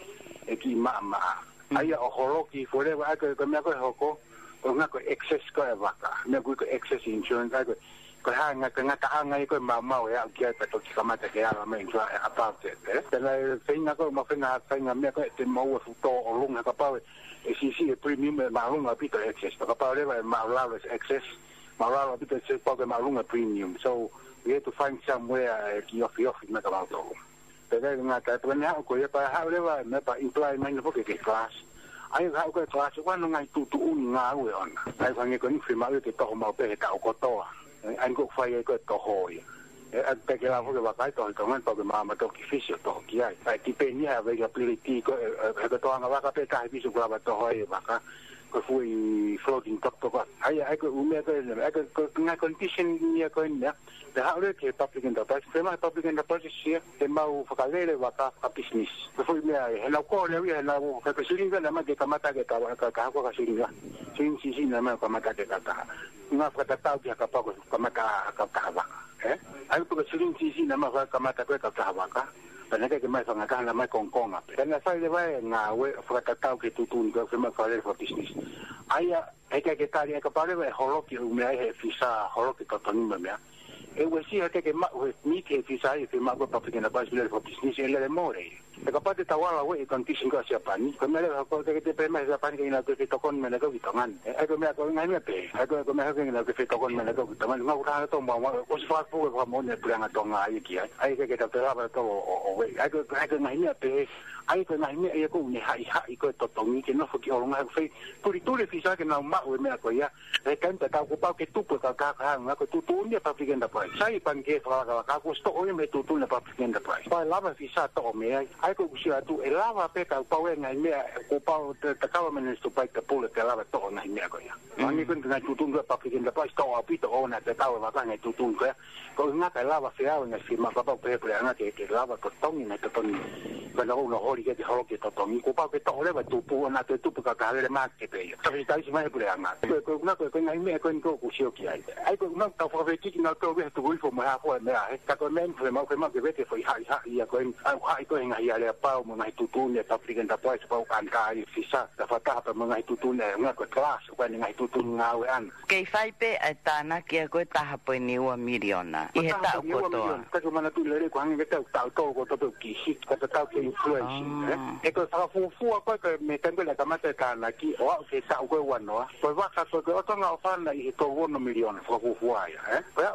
e ki ma ma ai o holo ki fore va que que me ko hoko o nga ko excess ko va ka me ko excess insurance ko ko ha nga ka nga ta nga ko ma ma ya ki ta to ki kama ta ke ala me insua about it eh la fenga ko mo fenga fenga me ko te mo fu to o lunga ka pa e si si e premium ma lunga pito excess to pa leva ma lava excess ma lava pito se poco ma lunga premium so we have to find somewhere ki off off me ka auto pero nga ta to na ko ya pa ha leva me pa imply me no porque que class ai ha ko class wa no ngai tu tu un nga we on ai fa nge ko ni firma ke to ma pe ta ko to ai ko fa ye ko to ho e te que la foto va a caer todo el momento que más me toca difícil todo que hay aquí penía a ver que político que todo anga va a pecar difícil para todo ahí va acá que fue floating top top hay hay que un mes que hay que una condition ni que no de ahora que public enterprise tema public enterprise sí de mau facalere va a business que fue me en la cual había en la que se linda la más que camata que estaba que hago que se linda sin sin sin la más camata que está una frata que acá poco camata acá va eh ai ko sirin si si na ma ka mata ko ka ta wa ka pana ke mai fa nga na mai kong kong a pe na sai de vai nga we fa ka ta ke tu tu ko ma ka le for business ai ai ke ke ta ri ka pa le holo ki u me ai fisa holo ki to to ni me e we si ke ke ma we mi ke fisa i fe ma ko pa ke na ba le for business e le more e ka pa te ta wala we condition ko sia pani ko me le ko ke te pe mai sa pani ke na ke to kon me na ko vitongan ai ko me ko ngai me pe ai ko ko me ko na ke to kon me na ko vitongan nga ura to ma ko si fa fu ko mo ne pranga to nga ai ki ai ke ke ta ra ba to o we ai ko ai ko ngai me pe ai ko ngai me e ko ni hai hai ko to to ni ke no fu ki o nga fe puri tu le fisa ke na ma we me ko ya e kan ta ko pa ke tu ko ka ka nga ko tu tu ni pa fi ke nda pa sai pan ke fa ka ka ko sto o me tu tu na pa fi ke nda pa pa la ba fisa to me ai ko si tu e lava pe ka pa we ngai me ko pa te ka me ne sto pa ka pole ke lava to ngai me ko ya ani ko ngai tu tu pa fi ke nda pa sto a pi to ona te ka wa ka ngai tu tu ko ko nga ka lava fe a ngai si ma pa pa pe pe nga ke ke lava ko to ni na to ni ko no no hori ke holo ke to to ni ko pa ke to le ba tu pu na te tu pa ka le ma ke pe ta fi ta si mai pe nga ko nga ko ngai me ko ko ku si o ki ai ai ko nga ta fa ve ki na to we tu fo ma ha fo me a ka ko men fe ma ko ma ke ve te foi ha ha ia ko ai ko ngai ia pa mo ngai tutu ne paprikan ta poi pa kan ka i fisa ta fata pa mo ngai tutu ne nga ko class ko ngai tutu nga we an ke fai pe atana ke ko ta ha po ni wa miliona i heta ko to ka ko mana tu le ko ang ke ta ta to ko to ki hit ka ta ke influence eh e ko sa fu fu ko ko me tengo la kamata ka na ki o ke sa ko wa no ko va ka ko to nga fa na i to wo no miliona fu fu ai eh ko ko ke o se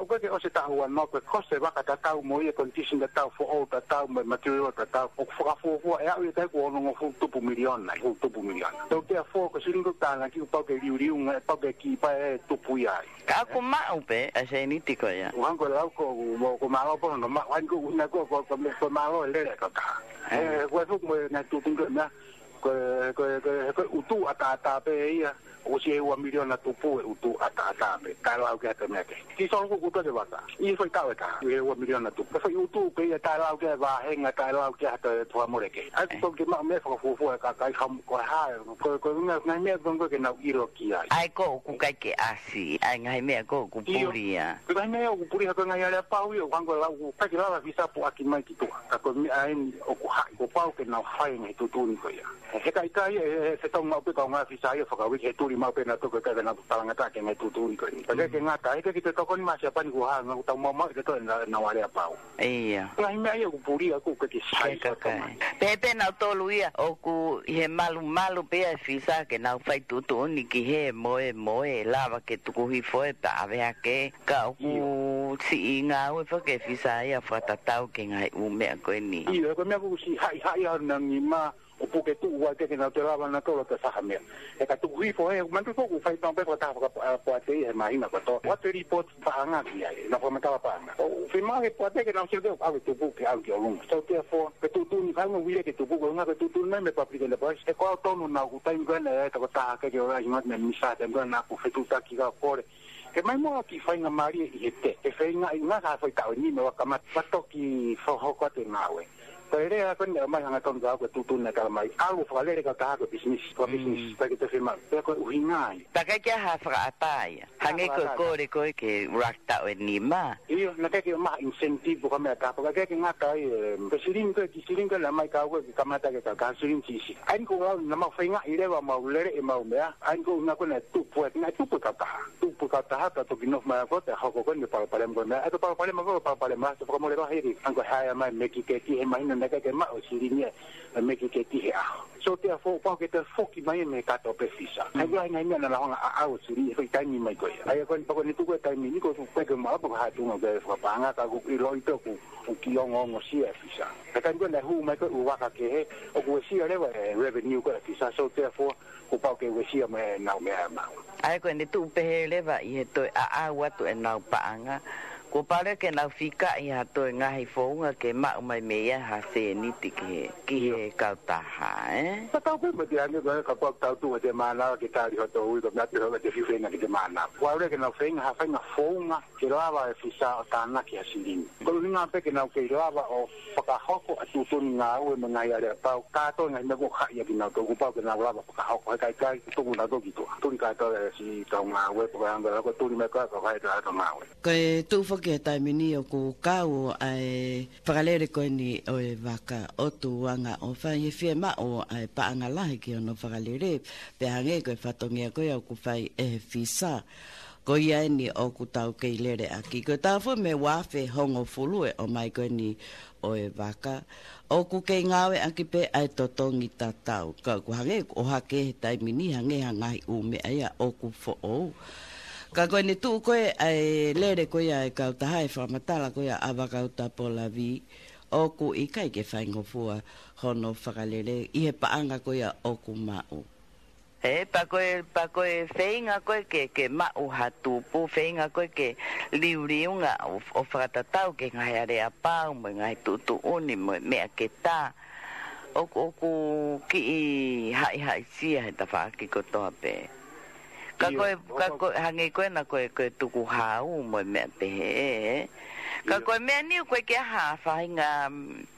se ta ua no ko kose waka ta tau mo ia condition ta tau for all ta tau me material ta tau o fa fo fo e ai ta ko no fu tupu milion na fu tupu milion to te fo ko silingo ta na ki pa ke riu riu nga pa ke ki pa e tupu ia ka ku ma upe a se ni tiko ya wan ko la ko mo ko ma lo po no ma wan ko na ko ko ko ma lo le le ka ta e ko fu mo na tu tu na ko ko ko utu ata ata pe ia o se ua miliona tupu e utu ata ata pe ka lau ke te meke ki so ko ko te wata i foi ka wata e ua miliona tupu fa utu pe ia ka lau ke va henga ka lau ke ata to amore ke ai ko ke ma me fa fu fu ka ka kham ko ha ko ko nga nga me bongo ke na iro ki ai ai ko ku kai ke asi ai ngai me ko ku puria ko ngai me ku puria ko ngai ale pau io wango la ku ka ki la visa po aki mai ki tu ka ko mi ai o ku ha ko pau ke na fai ngai tu tu ni ko ia he kai kai se tong ma pe ko nga visa ia fa ka wi ke tu ma pe na to ka na talanga ta ke ngai tu tu ko ni pa ke nga ta ke te to ko ni ma sia pa ni ku ha nga ta mo ma ke to na na wale pau ia ngai me ai ku puria ku ke ki sai ka ka pepe na to luia o ku he malu malu pe a fisa ke na fai tu tu ni ki he moe moe lava ke tu ku hi foi pa ave ke ka ku si nga o fa ke fisa ia fa ta tau ke ngai u me ko ni ia ko me ku si hai hai na ni ma o puke tu wa ke na te lava na to te sa me e ka tu hui fo e man tu ku fai tong pe ko ta ko po te e mai na ko to what the report pa nga ki ai na ko me ta pa na o fi ma ke po te ke na se ko ave tu puke au ki olung so te fo ke tu tu ni ka no wi ke tu puke nga ke tu tu na me pa pri ke le boys e ko to no na ku ta ngana e ta ko ta ke yo ai ngat me mi sa te ngana ku fe tu ta ki ga por ke mai mo ki fai nga mari e te e fai nga nga ka fai ta ni me wa ka ma pa to ki fo ho ko te ngawe Pero era con la más en el que tú tú na mai algo falere ka ka business ko business pa ke te firma pe ko uhingai ta ka ke ha fra tai hange ko ko re ko ke rakta o ni ma io na ke ma incentive ko me ka pa ke nga ka e sirin ko ki sirin ko la mai ka ko ka mata ke ka ka sirin chi si ai ko na ma fainga ire wa ma ulere e ma u me ai ko na ko na tu pu na tu pu ka ta tu pu ka ta ta to kino ma ko te ha ko ko ni pa pa le mo na to pa pa le mo ko pa pa le ma to ko mo le ba hiri an ko ha ya mai me ki ke ki e mai na ke ma o sirinye me ki ke ti ha so te fo pa ke te fo ki mai me ka to pe fisa ai ga ngai na la nga a o siri e kai ni mai ko ai ko pa ko ni tu ko tai ni ko ko ke ma pa ha tu nga ke fa pa nga ka ku i lo i to ku ku ki o ngo si e fisa ka kan ko na hu mai ko u wa ka ke o ku si le wa revenue ko fisa so te fo ku pa ke we si me na me ma ai ko ni tu pe le va i to a a wa to na pa nga ko pare ke na fika ia to nga hi fo nga ke ma mai me ya ha se ni ti ke ki ka ta ha eh ta ta ko me dia ni ka ko ta tu de ma na ke ta ri ho to u ko na te ho de fi fe na ke de ma na wa re ke na fe nga fa nga fo nga ke la va fi sa ta na ke asilin ko ni nga pe ke na ke la va o pa ka ho ko tu tu nga u me nga ya de pa ka to nga me ko kha ya ki na to ku pa ke na la va pa ka ho ka ka tu na to ki to tu ka to si to nga we pa nga ko tu ni me ka ka ka ta to nga we ko tu ke tai mini o ku kau ai whakalere koe ni o e waka o tu wanga o whai e whia ma o ai paanga lahi ki ono whakalere pe hange koe whatongia koe au ku whai e whisa ko ia ni o ku tau kei lere aki koe tau fu me wafe hongo fulue o mai koe ni o e waka o ku kei ngawe aki pe ai totongi tatau ka ku hange o hake tai mini hange hangai ume aia o ku fo o ka koe ni tu koe ai lere koe ai kau tahai whamatala koe a awakauta pola vi o ku i kai ke whaingofua hono whakalere i he paanga koe o ku mau. E pa koe pa koe whainga koe ke ke mau hatu pu whainga koe ke liu liunga o, o whakatatau ke ngai are a pau mo ngai tutu uni mo mea ke tā o ku ki i hai hai sia he ta whaaki kotoa pe. Ka koe, ka koe, hangi koe na koe, koe tuku hau mo mea te he. Ka koe mea niu koe ke haa whahinga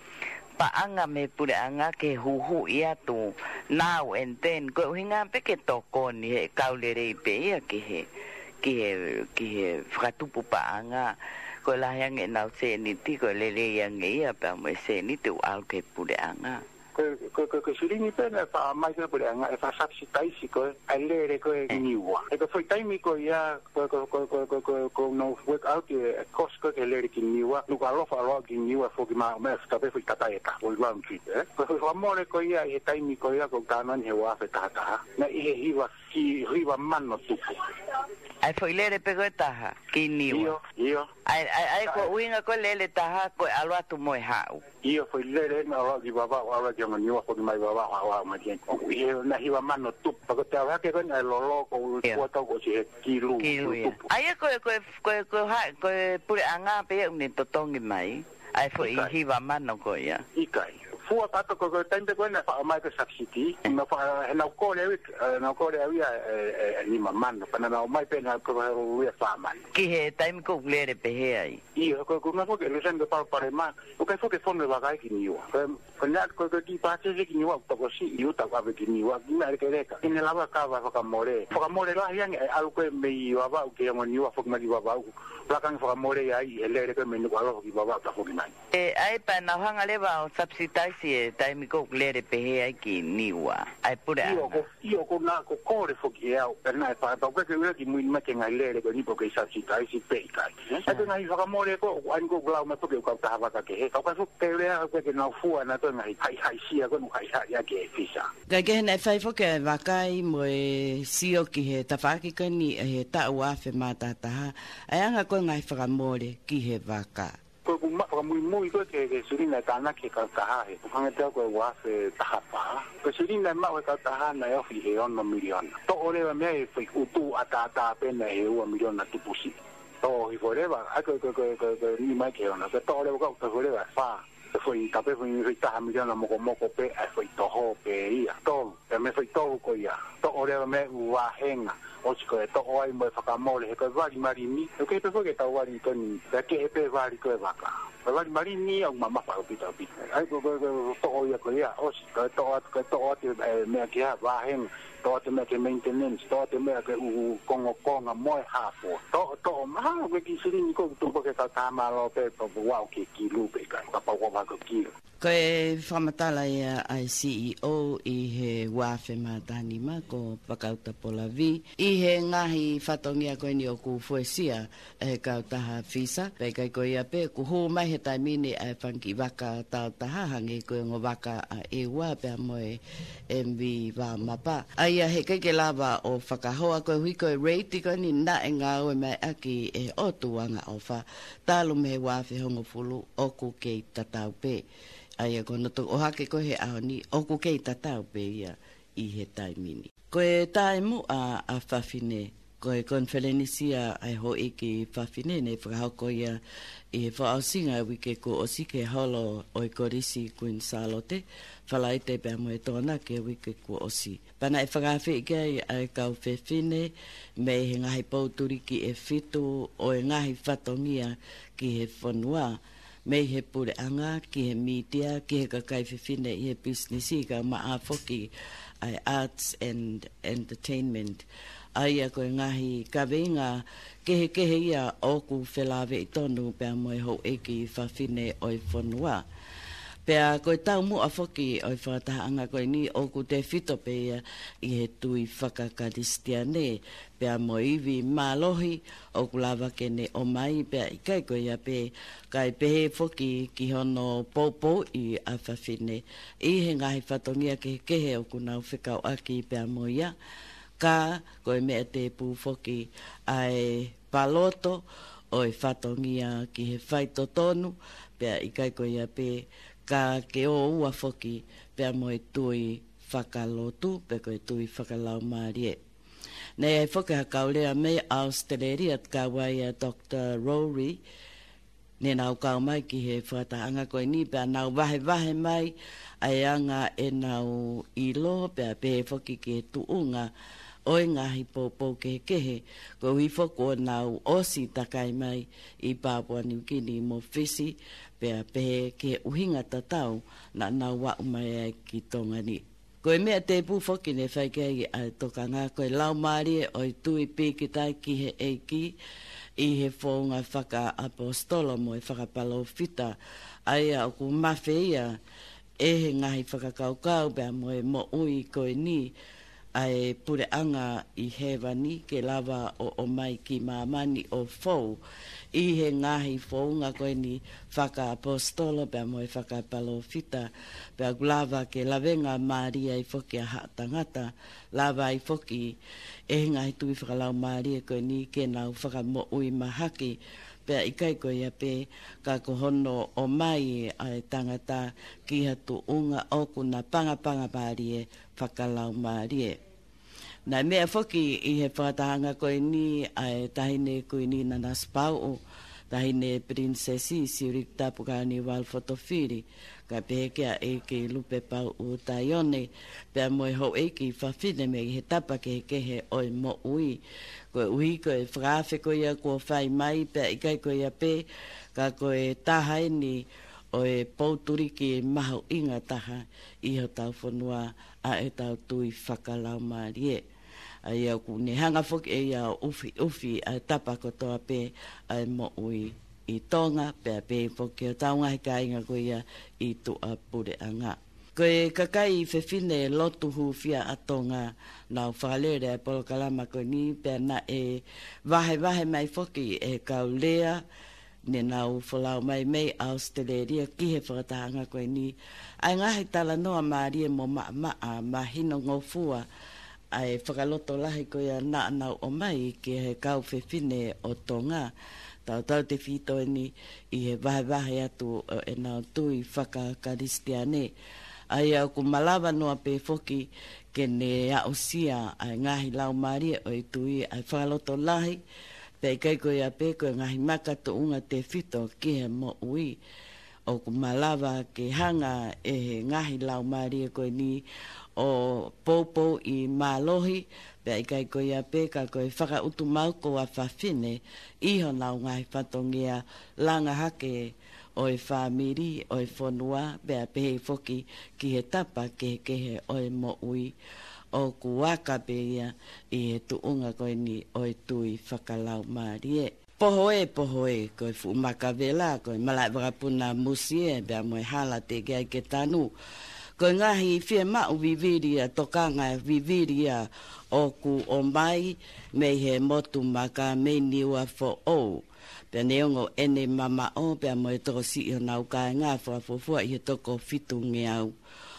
paanga me pure anga ke huhu ia tu now and then. Koe uhinga pe ke toko ni he kaulere i pe ia ki he, ki he, ki he whakatupu paanga. Koe lahiange nau se ni ti koe lele iange ia pa mo se ni te uau ke pure anga. ko ko ko siringi pena fa mai ko pure anga e fa sapsi taisi ko alere ko niwa e ko foi taimi ko ya ko ko ko ko ko ko no work out e kosko ke alere ki niwa no ka lo fa lo ki niwa fo ki ma me sta pe foi tataeta o round trip eh ko foi amore ko ya e taimi ko ya ko kanan he wa fe tata na i he hiwa ki hiwa manno tupu ai foi lere pego taha ki niwa io ai ai ai ko winga ko lele taha ko alwa tu moi hau io foi lere na ro di baba wa di niwa ko mai baba wa ma di ko io na hiwa mano tu pego ta wa ke ko na lo lo ko ko ta ko si kilu ai ko ko ko ko ha ko pure anga pe un totongi mai ai foi hiwa mano ko ya ikai fua tato ko ko tende ko na fa mai ko subsidy na fa na ko le na ko le ia ni mamano pa na mai pe na ko ia fa man ki he time ko le pe he ai i ko ko na ko ke le sende pa pa ma o ka fo ke fo me va ga ki ni wa ko na ko ko ki pa se ki ni wa to ko si i uta ka ki ni wa ki na ke le ka ni la va ka va ka more fa ka more la yang al ko me i wa va ke mo ni wa fo ma di wa va la kan fa more ai ele ke me ni wa ki va va ta fo ki mai e ai pa na hanga le va subsidize si e taimi ko lere pe he ai ki niwa ai pura io ko io ko na ko kore fo ki au per na pa pa ko ke ki muy ma ke ngai lere ko ni po ke sa si tai si pe kai ai to ngai fa mo le ko an ko glau ma to ke ka ta va ka ke he ka ko ke le a ko ke na fu na to ngai hai hai si ko no hai ha ya ke fisa ga ke na fai fo ke va kai mo si o ki he ta fa ki ko ni he ta wa fe ma ta ta ai anga ko ngai fa mo le ki he va ka ko ma ko muy muy ko ke ke surina kana ke ka ka he ko nga ta ko wa se ta pa ko surina ma ko ta ha na yo fi he on no million to ore va me fi utu ata ta pe na he un million na tu pusi to i voleva a ko ko ko ni mai ke ona to ore ko to voleva fa foi ta pe foi ta ha million mo ko mo ko pe foi to ho pe ia to me foi to ko ia to ore va me wa henga o chico to oi mo fa kamole he ko vali marini o ke pe ke ta vali to ni ta ke pe vali ko vaka vali marini o mama fa pita pita ai ko ko to oi ko ya o chico to to to me ke va hen to te me ke maintenance to te me ke u kongo konga mo ha fo to to ma ko ki sini ko to ko ke ta ta ma lo pe to wa ke ki lu pe ka pa ko va ko ki ko e whamatala ia ai C E O i he wafe matani ma ko pakauta pola vi i he ngahi whatongia koe ni o ku fuesia e kautaha fisa pe kai koe ia pe ku huu mai he taimini ai whanki waka tau taha hangi koe ngo waka a e wa pe amoe M V wa mapa ai a he keike lava o whakahoa koe hui koe reiti koe ni na e ngā oe mai aki e o tuanga o wha talu me wafe hongo fulu o ku kei tatau pe ai a kono to o hake ko he aoni o ku kei tatau pe ia i he taimini. Ko e taimu a, a whawhine, ko e konferenisia ai ho i ki whawhine ne whakahoko ia i he whaosinga wike ko o sike holo o i korisi kuin salote, whalaite pe amo e tōna ke wike ko o si. Pana e whakawhi i ai ai kau whewhine me he ngahi pauturi ki e whitu o e ngahi whatongia ki he whanua, me he pure anga, ki he media, ki he kakai whiwhine i he business i ka maa whoki ai arts and entertainment. Ai a koe ngahi ka venga kehe kehe ia o ku whelawe i tonu pia moe ho eki whawhine o i whanua. Pea koe tau mua whoki o i whakataanga koe ni o ku te whito pe ia i he tui whakakaristia ne. Pea mo iwi mālohi o ku lawa kene o mai pea i kai koe ia pe kai pehe whoki ki hono popo i a whawhine. I he ngahi whatongia kehe kehe o ku nau whikau aki pea mo ia. Ka koe mea te pū whoki ai paloto o i whatongia ki he whaito tonu pea i kai koe ia pe ka ke o ua whoki pea mo i tui whakalotu pe koe tui whakalau maarie. Nei ai whoki hakaulea me Australia ka wai a Doctor Rory ne nau kau mai ki he whakataanga koe ni pea nau wahe wahe mai ai anga e nau ilo pea pe whoki ki he tuunga oi ngahi popo ke kehe ko wi foko nau osi takai mai i Papua New Guinea mo fisi pea pe ke uhinga tatau na nau wa umai ki tonga ni. Ko e mea te pu foki ne whaikei a toka ngā koe lau maari o i tui pīkitai ki he eiki i he whonga whaka apostolo mo e whakapalo whita ai au ku mawhi ia e he ngahi whakakaukau pea mo e mo ui koe ni ai pure anga i hewani ke lava o o mai ki mamani o fou i he ngahi founga koe ni whaka apostolo pia moe whaka palofita pia lava ke lavenga Maria i foki a hatangata lava i foki e ngahi tui whakalau Maria koe ni ke nau whaka mo ui mahaki pia i kai koe ia pe ka kohono o mai ai tangata ki hatu unga oku na panga panga Maria whakalau Maria. Nā mea whoki i he whakatahanga koe ni ai tahine koe ni nana spau tahine prinsesi siurik tapukani wal fotofiri ka pehekea e ke lupe pau u taione pia moe ho e ki whawhine me i he tapa ke ke he oi mo ui koe ui koe whakawhe koe ia kua whai mai pia i kai koe ia pe ka koe tahai ni o e pouturiki e maho inga taha i ho tau whanua a e tau tui whakalau Marie. Ai au ku ne hanga foki e ia ufi ufi a tapa kotoa pe ai mo ui i tonga pe pe foki o taunga heka inga ko ia i tu a pure anga. Koe kakai whewhine lotu hu fia a tonga nau whalere a polo kalama ko ni pe na e vahe vahe mai foki e kau lea ne nau whalau mai mei Australia ki he whakatahanga koe ni. Ai ngahi tala noa Maria mo maa maa ma hino ngofua ai whakaloto lahi koe na nau o mai ki he kau whewhine o tonga. Tau tau te whito ni i he vahe vahe atu e nau tui whakakaristiane. Ai au ku malawa noa pe foki ke ne a osia ai ngahi lau Maria o i tui ai whakaloto lahi. Pei kai koe a pe koe ngahi maka to unga te whito ki he mo ui. O ku malawa ke hanga e he ngahi lau Maria koe ni o popo i malohi pe kai koe a pe ka koe whaka utu mau ko a whawhine iho nau ngai whatongia langa hake o e whamiri o e whanua pe a pe he foki ki he tapa ke ke he o e mo ui o ku waka pe ia i he tuunga koe ni o e tui whakalau Marie. Poho e, poho e, koe fu makawela, koe malai wakapuna musie, bea moe hala te gea ke tanu. Koe ngahi fie mau viviria, tokanga viviria o ku o mai, me he motu maka me niua fo o. Pea neongo ene mama o, bea moe toko si o nau kai ngā whafofua i he toko fitu ngeau.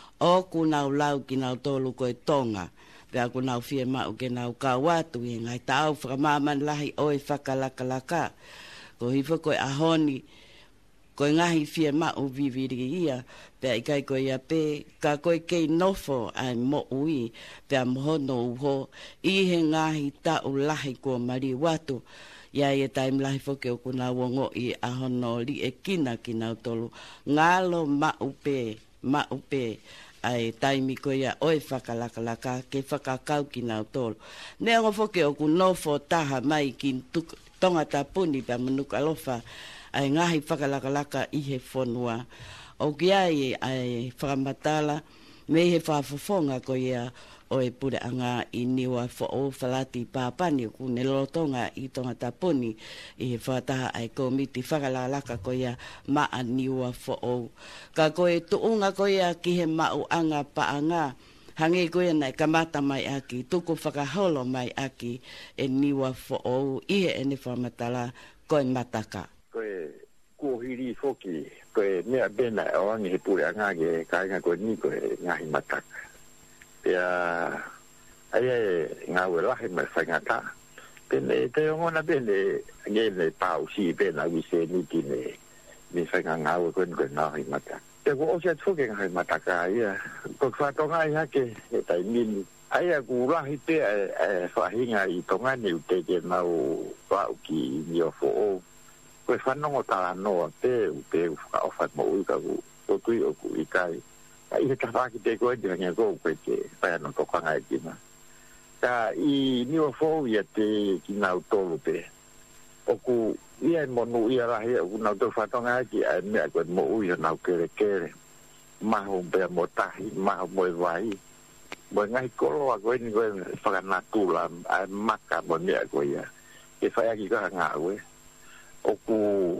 O ku nau lau ki nau tolu koe tonga. Pea ku nau fie mau ke nau ka watu i ngai tau whakamaman lahi o e whakalakalaka. Ko hifa koe ahoni, koe ngahi fie mau viviri ia, pea i kai koe ia pe, ka koe kei nofo ai mo ui, pea mohono uho, i he ngahi tau lahi kua mari watu. Ia e taim lahi foke o kuna wongo i ahono li e kina ki nau tolu. Ngalo mau pe, mau pe, ai taimi ko ia oe whakalakalaka ke whakakau ki nau tolu. Nea ngo foke o ku nofo taha mai ki tonga tapuni pa manuka alofa ai ngahi whakalakalaka i he whonua. O ki ai ai whakamatala me he whafofonga ko ia oe pure anga i niwa fo o whalati pāpani ku ne lotonga i tonga tapuni i he whataha ai komiti whakalalaka ko ia maa niwa fo o. Ka koe tuunga ko ia ki he mau anga paanga hange ko ia nai kamata mai aki tuku whakaholo mai aki e niwa fo o i he ene whamatala koe mataka. Koe kuhiri foki koe mea bena o angi he pure anga ke kainga koe ni koe ngahi mataka. Pea aia e ngā ue lahi mai whaingata. Pene te ongona pene nge ne pāu si pena wise niti ne ni whainga ngā ue koen koen ngahi mata. Te ko osia tūke ngahi mata ka ia. Ko whatonga i hake e tai mini. Aia ku lahi pe e whahinga i tonga ni uteke nau wau ki ni o fo o. Koe whanongo tala noa pe u pe u whakaofat mo ui ka ku o tui o ku i kai. I he tawhaki te koe te hangia kou koe te whaiano tokanga e kina. Ka i niwa fōu ia te ki nau tolu pe. O ku ia e monu ia rahi o ku nau tolu whatonga e ki a mea koe mo ui o nau kere kere. Maho mpea mo tahi, maho mo e vai. Mo ngahi kolo a koe ni koe whakanatula a maka mo mea koe ia. Ke whaiaki kaha ngā koe. O ku,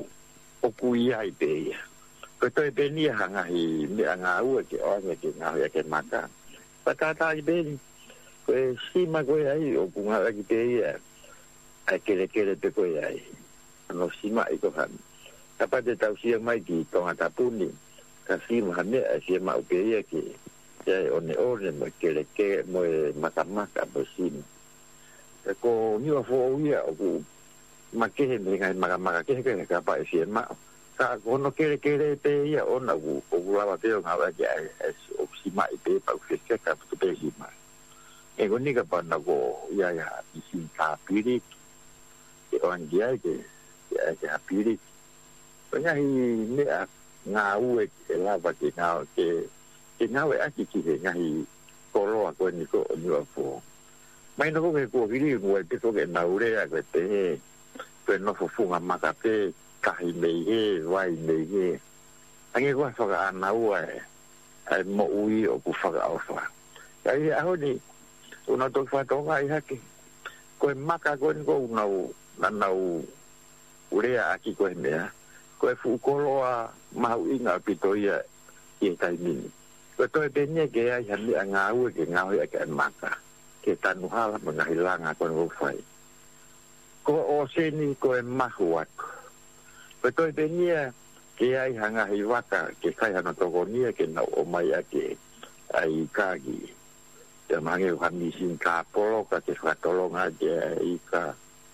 o ku ia i pe ia. Ko toi beni hanga hi mea ngā ua ke oanga ke ngā hui ke maka. Patata i beni. Ko Koe sima koe ai o kunga lagi te ia. Ai kere kere te koe ai. Ano sima i ko han. Tapa te tau sia mai ki tonga tapuni. Ka sima hane a sia ma uke ia ki. Ia one one mo kere kere mo e makamaka po sima. E ko niwa fo ia o ku makehe me ngai makamaka kehe kehe ka pa e sia ma. Ka kono kere kere te ia ona ku o ku lava te o ngawa ki ai o sima i pe pa uke ke ka putu pe sima. E koni ka pa na ko ia ia isi ka piri ke oan kia ke ia ke hapiri. Panya hi mea ngā ue ke lava ke ngā ke ke ngā ue aki ki he ngahi koloa koe ni ko o niwa fō. Mai no koe kua hiri ngua te koe na urea koe te he koe nofo funga maka te kahi mei he, wai mei he. Ange koe whaka ana ua e ai mo ui o ku whaka awha. Kai he aho ni una toki whatonga i hake. Koe maka koe ni ko unau nanau urea aki koe mea. Koe fukoloa mahu inga pito ia i e taimini. Koe toi penia ke ai hami a ngā ue ke ngā hui ake an maka. Ke tanu hala mga hilanga koe ngofai. Koe o seni koe mahu aku. Koe toi penia ke ai hanga hi waka ke kai hana toko nia ke nau o mai ake ai kagi. Te mange hami sin ka polo ka ke whakatolonga ke ai ka.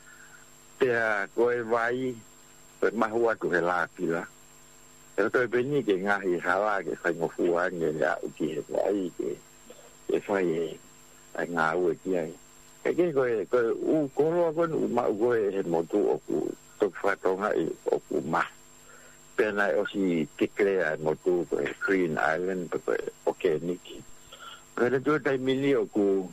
Pea koe vai, koe mahu atu he lāpila. E koe peni ke ngahi hala ke whai ngofuange le au ki he vai ke e whai e ai ngā ue ki ai. E ke koe, koe u koroa koe u mau koe he motu o ku tok whatonga i o ku ma. Pea nai osi kikrea e motu koe Green Island pe koe Okeniki. Koe le tue tai mili o ku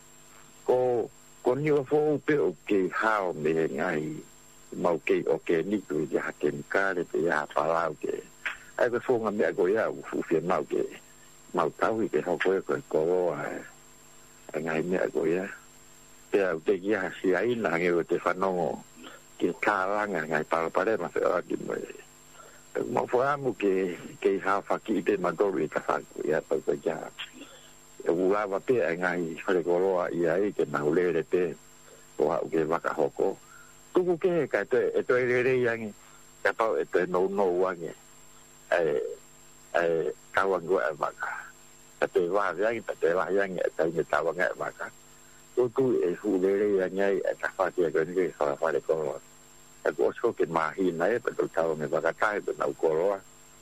ko ko niwa fo pe o ke hao me ngai mau ke o ke ni tu ya ke kare te ya palau ke ai be fo nga me go ya u fu fe mau ke mau tau ke ho ko ko ko ai ngai me go ya pe au te ya si ai na nge o te fano ke kala nga ngai para para ma se a ki me mo fo amu ke ke ha fa ki te ma do ri ta fa ya pa ko ya e ulava pe ngai fare koloa ia ai ke maulere pe o au ke waka hoko tuku ke ka te e to ere yangi ka pau e to no no wangi e e kawango e waka ka te wa yangi te wa yangi e tai me tawanga e waka tu tu e hu ere yangi e ta fa ke ko ni fa fa le koloa e ko so ke mahi na e pe to tawanga waka kai pe na koloa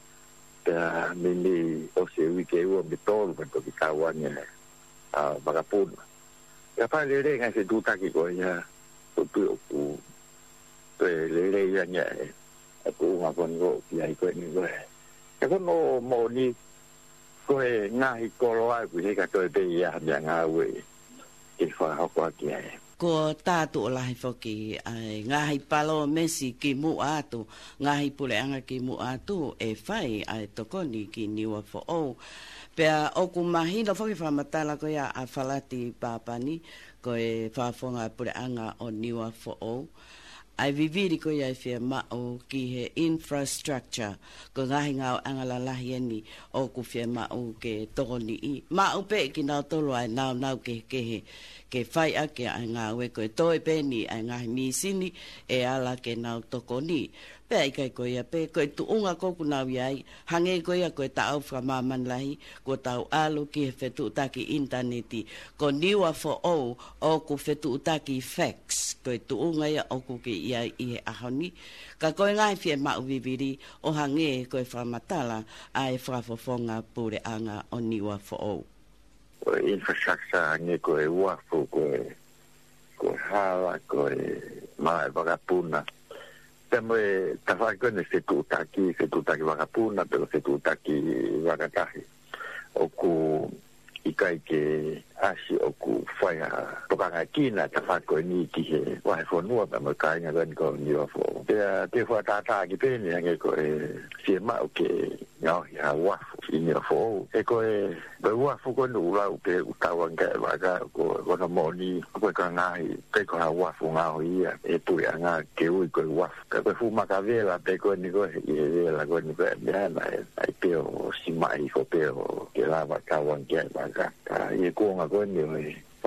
Pea mini o se wike ua me tolu me toki kawane a Magapuna. Ia pai lere ngai se tutaki ko ia o tui o ku tue lere ia nia e a ku unga koni ko ki ai koe ni koe. E kono mo ni koe ngahi kolo ai ku heka toe pe ia mea ngā ue ki whahoko aki ai. Ko tātu o lahi whoki, ai, ngahi palo mesi ki mu atu, ngahi puleanga ki mu atu, e whai ai tokoni ki niwa fo o. Pea oku mahina whoki whamatala ko ia a whalati pāpani, ko e whaafonga puleanga o niwa fo o. Ai viviri ko ia whia mao ki he infrastructure, ko ngahi ngau angala lahi eni o ku whia mao ke tokoni i. Mao pe ki nau tolo ai nau nau ke ke he, ke whai ake ai ngā ue koe toi pēni ai ngahi misini e ala ke nau tokoni. Pea ikai koe ia pe, koe tu unga koku nau iai, hange koe ia koe tau whamaman lahi, ko tau alu ki he whetu utaki interneti, ko niwa fo o o ku whetu utaki fax, koe tu unga ia o ku ki iai i he ahoni. Ka koe ngai whie mau viviri o hange koe whamatala ai whafofonga pure anga o niwa fo o. Koe infrastructure nge koe wafu, koe koe hala, koe mai Magapuna. Temo e tawhai koe ne whetu utaki, whetu utaki Magapuna, pero whetu utaki Wakatahi. O ku ikai ke asi o ku whaia tokanga kina tawhai koe ni ki he wahe whanua pa mo kai ngā gani ko niwa fo. Pea te wha tātā ki pēni ange koe sie mau ke ngau hi ha wafu i niwa fo. E koe koe wafu koe nu ulau pe utawanga e waka koe kono moni koe ka ngahi pe koe ha wafu ngau ia e puri a ngā ke ui koe wafu. Ka koe fumaka vela pe koe ni koe i he vela koe ni koe meana e ai peo simai ko peo ke lava kawangia e waka. Ka i kuonga koe ni oi wha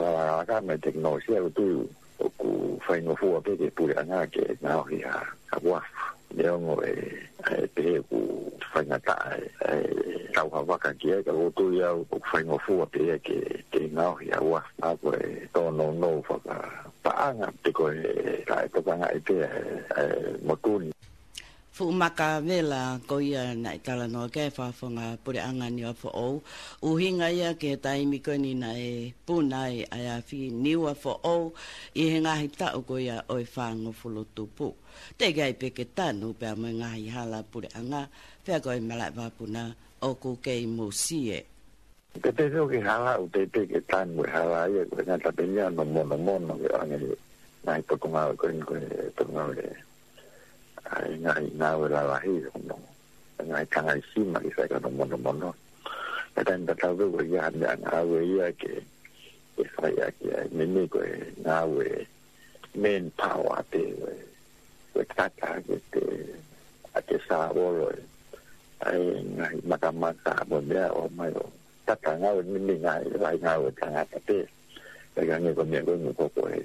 ka me teknologia o tu o ku fai no fu pe ke pure anga ke na o ya ka wa le ngo e e pe ku fai na ta e ka wa wa ka ke ka o tu ya ku fai no fu pe ke ke na o ya wa a ko e to no no fa ka pa anga te ko e ka to anga e pe e mo tu fu maka vela ko ia na itala no ke fa fonga pure anga ni fo o u hinga ia ke tai mi ko ni na e punai aya fi niwa fo o i hinga hita o ko ia o fa ngo fulu tupu te gai pe ke tanu pe mo nga hi hala pure anga pe ko i mala va puna o ku ke mo sie pe te so ke hala u te pe ke tanu hala ia ko na ta penya no mo no mo no ke anga na to ko ma ko ni ko to ma le ai ngai na la la hi no ngai kanga si ma ki sa ka no no no e tan da ta ve ya na na we ya ke e fa ya ke me me ko na we men power te we we ta ta ke te a te sa wo ai ngai ma ka ma ta bo ya o mai o ta ta nga we me me ngai la nga we ta nga te e ga ne ko me ko no ko ko e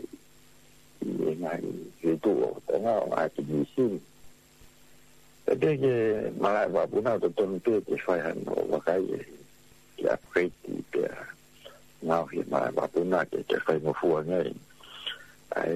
ngai e tu o nga a ti ni si de que mala va una to ton pe que fai no va kai que a pretty que now he mala va una que que fai no fu ngai ai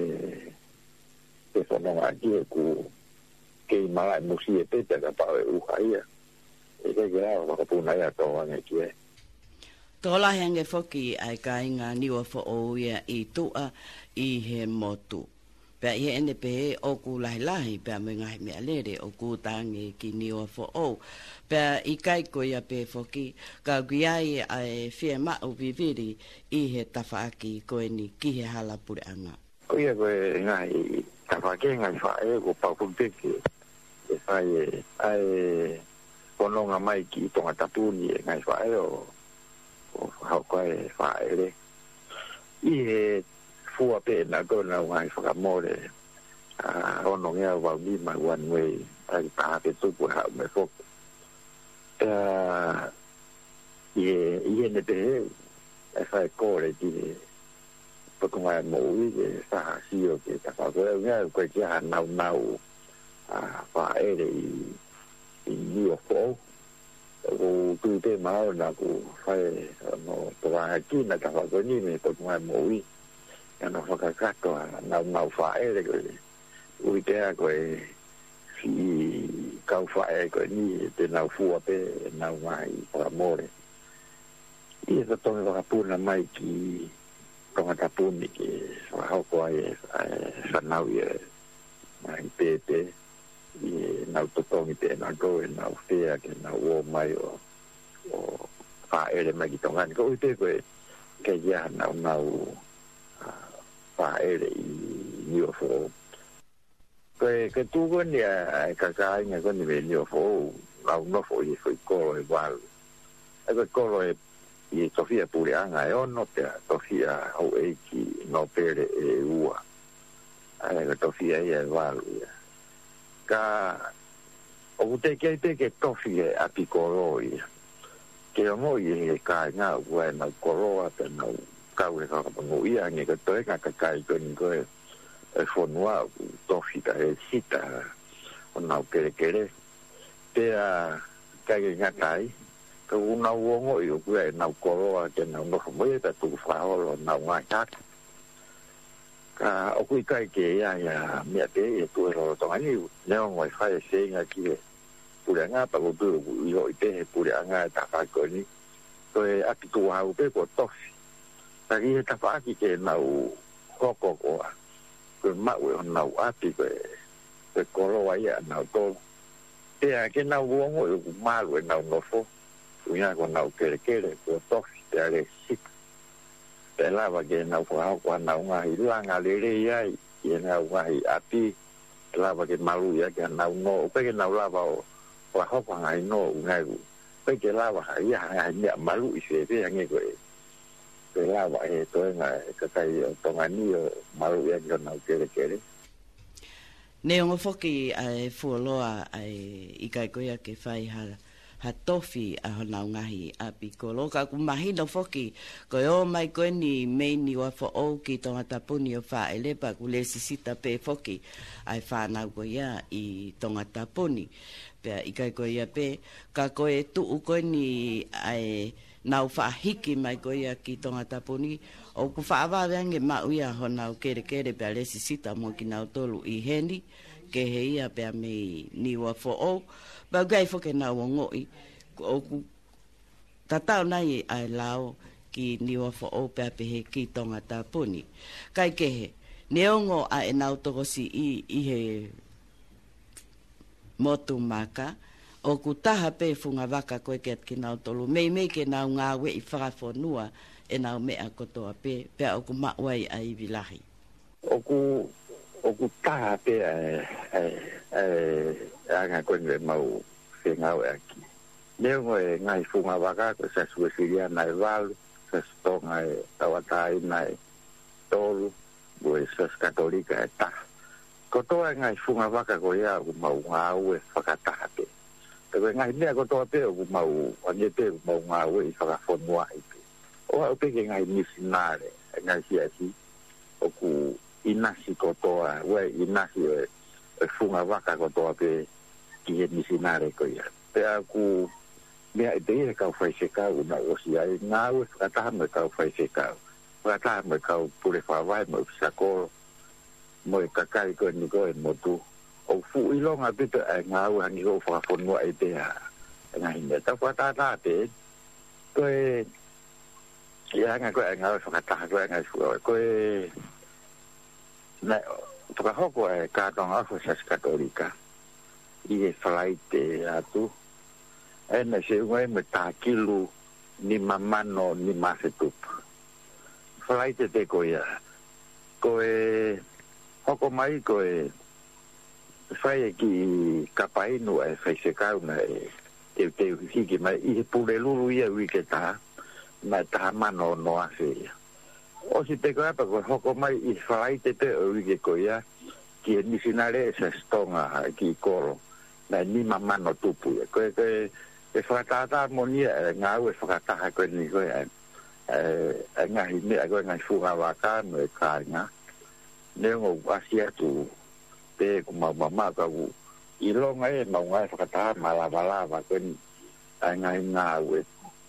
que sono aquí ku que mala musi pe te da pa u kai e que ya va una ya to ngai que tola hange foki ai kai nga niwa fo o ia i tua i he motu pe ia ene pe o ku lai lai pe me ngai me alere o ku tangi ki ni o fo o pe i kai ko ia pe foki ka guiai ai fie ma o viviri i he tafaki ko ni ki he hala pure anga ko ia ko ngai tafaki ngai fa e ko pa ku pe ki e fai ai kono nga mai ki tonga tapuni ngai fa e o o ha ko e fa e i he fua pe na ko na ngai fa more a ono ngia wa mi ma one way ai pa pe tu ko ha me fo eh ye ye ne pe e fa ko le di po ko ma mo wi e sa si o ke ta fa ko ngia ko ki ha na na o a fa e le i ni o fo o tu te ma na ko fa no to va ki na ta fa ko ni me po ko ma mo wi ya no fa ka to na na fa e le ui te a koe si kau whae koe ni te nau fua pe nau mai para more i e ta tonga wakapuna mai ki tonga tapuni ki wahau koe e whanau i e mai pepe i e nau totongi te nau koe nau whea ke nau o mai o o whaere mai ki tonga ko ui te koe ke ia nau nau whaere i ni o fo que que tu con ya caca nga con ni ni fo la no fo i fo ko e val e ko lo e i Sofia pure anga e ono te Sofia o e ki no pere e ua ai que Sofia e val ka o te ke te ke Sofia a picolo i que mo i ka nga ua na koroa te no ka u ka mo i ani que to e ka ka ko ni ko e fonua tofita e sita o nau kere kere te a kage ngatai ka una uongo i o kua e nau koroa ke nau noho moe ta tuku whaolo nau ngaitak ka o kui kai ke ia ia mea te e tu e roro tonga ni neo ngoi whae se inga ki e pure anga pa kutu i ho i te he pure anga e tawhako ni ko e aki tu hau pe ko tofi ta ki he tawhaki ke nau hoko koa ko mau e nau ati ko e koro wa ia nau to te a ke nau uongo e malu e nau nofo uia ko nau kere kere ko tofi te ale sik te lava ke nau whahau ko nau ngahi langa lere iai i nau ngahi ati te lava ke malu ia ke nau no pe ke nau lava o whahau ngai no ngai pe ke lava hai ia ngai mea malu i se pe hange ko e te lava e to nga ka kai tonga ni malu ia ke nau kere kere ne ongo foki ai fuoloa ai i kai koia ke whai hala ha tofi a hona ngahi a pikolo ka ku mahino foki ko o mai ko ni me ni wa fo o ki tonga tapuni o fa ele pa ku le sisita pe foki ai fa na ko ia i tonga tapuni pe i kai ko ia pe ka ko e tu ko ni ai nau fa hiki mai ko ia ki tonga tapuni o ku fa va vange ma uia hona o kere kere pe le sisita mo ki nau tolu i heni ke he ia pe me ni wa fo o ba gai fo ke na wongo i o ku tatau nai ai lao ki ni wa fo o pe pe he ki tonga tapuni kai ke he neongo a e nau toko si i i he motu maka o ku taha pe funga waka koe ke ki nau tolu mei mei ke nau ngā we i whakafonua e nau mea kotoa pe pe o ku mawai ai vilahi o ku o ku taha pe e e e anga koe nge mau whengau e aki. Neo e ngai funga waka ko sa suesiria nai walu, sa stonga e tawatai nai tolu, ko e sa katolika e taha. Kotoa e ngai funga waka ko ia ku mau ngau e whakataha pe. Tako e ngai mea kotoa pe o ku mau, ane pe ku mau ngau e whakafonua i pe. O au pe ke ngai misinare, e ngai siasi, o ku inasi kotoa, we inasi e, e funga waka kotoa pe ki he misinare ko ia. Pe aku mea e teia kau whaisekau na osi ai ngāu e whakataha me kau whaisekau. Whakataha me kau pure whawai mo pisako mo e kakai ko ni ko e motu. O fu ilonga pito e ngāu hangi ko whakafonua e tea. E ngahi mea tau whakataha te ko e ia nga ko e ngāu whakataha ko e ngai fua. Ko e na whakahoko e kātonga afo sa katolika. I e whalaite atu. E na se ungai me tākilu ni mamano ni mawhetupu. Whalaite te ko ia. Ko e hoko mai ko e whai e ki kapainu e whaisekau na e te te hiki mai i he pule lulu ia ui ke tā. Na tā mano noa se ia. O si te koe apa ko hoko mai i whalaite te o ui ke ko ia. Ki e nisinare e sa stonga ki koro. Na ni mamano tupu ia. Koe koe e whakatata monia e ngāu e whakataha koe ni koe e e ngahi mea koe ngai funga waka no e kāinga. Neo ngau asi atu te ku mau mama kau i longa e mau ngai whakataha malawalawa koe ni e ngai ngāu e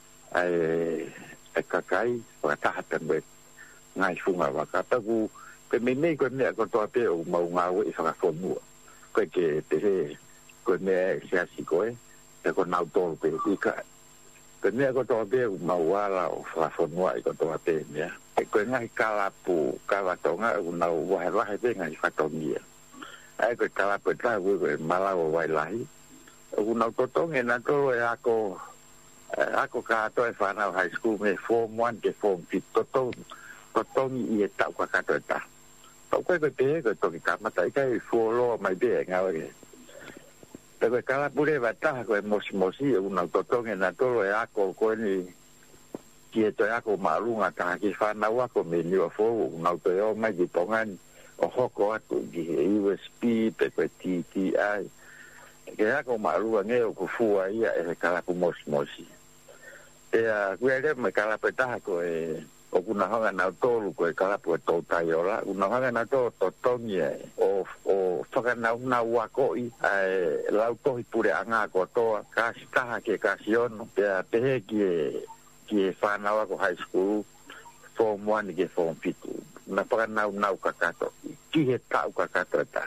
e kakai whakataha tanwe ngai funga waka. Taku ke me mei koe mea koe toa pe o mau ngāu e whakafonua. Koe ke te he koe mea e siasi koe. Te ko nau tolu pe ika. Ke mea ko toa pe mau wala o whakafonua i ko toa pe mea. E koe ngahi kalapu, kalatonga u nau wahe wahe pe ngahi whatongia. E koe kalapu e taha koe koe malawa wailahi. U nau totonge na tolo e ako, ako kato e whanau high school me form one ke form two. Totongi, totongi i e tau kakato e taha. Tau koe koe pe koe toki kamata i kai fuoloa mai pe e ngau e. Te koe kalapure wataha koe mosi mosi e unau totonge na tolo e ako koe ni ki e toi ako maalunga taha ki whanau ako me niwa fōu unau toi o mai ki tongan o hoko atu ki he U S P pe koe T T I ke ako maalunga nge o kufua ia e he kalapu mosi mosi e a kue ere me kalapu taha koe o kuna hanga nau tolu koe kalapu e tautai ola kuna hanga nau tolu totongi e o o whakanau nau wako i e lau tohi pure anga kotoa kasi taha ke kasi ono pea pehe ki e ki e whanau ako high school form one ke form two na whakanau nau kakato ki he tau kakato e ta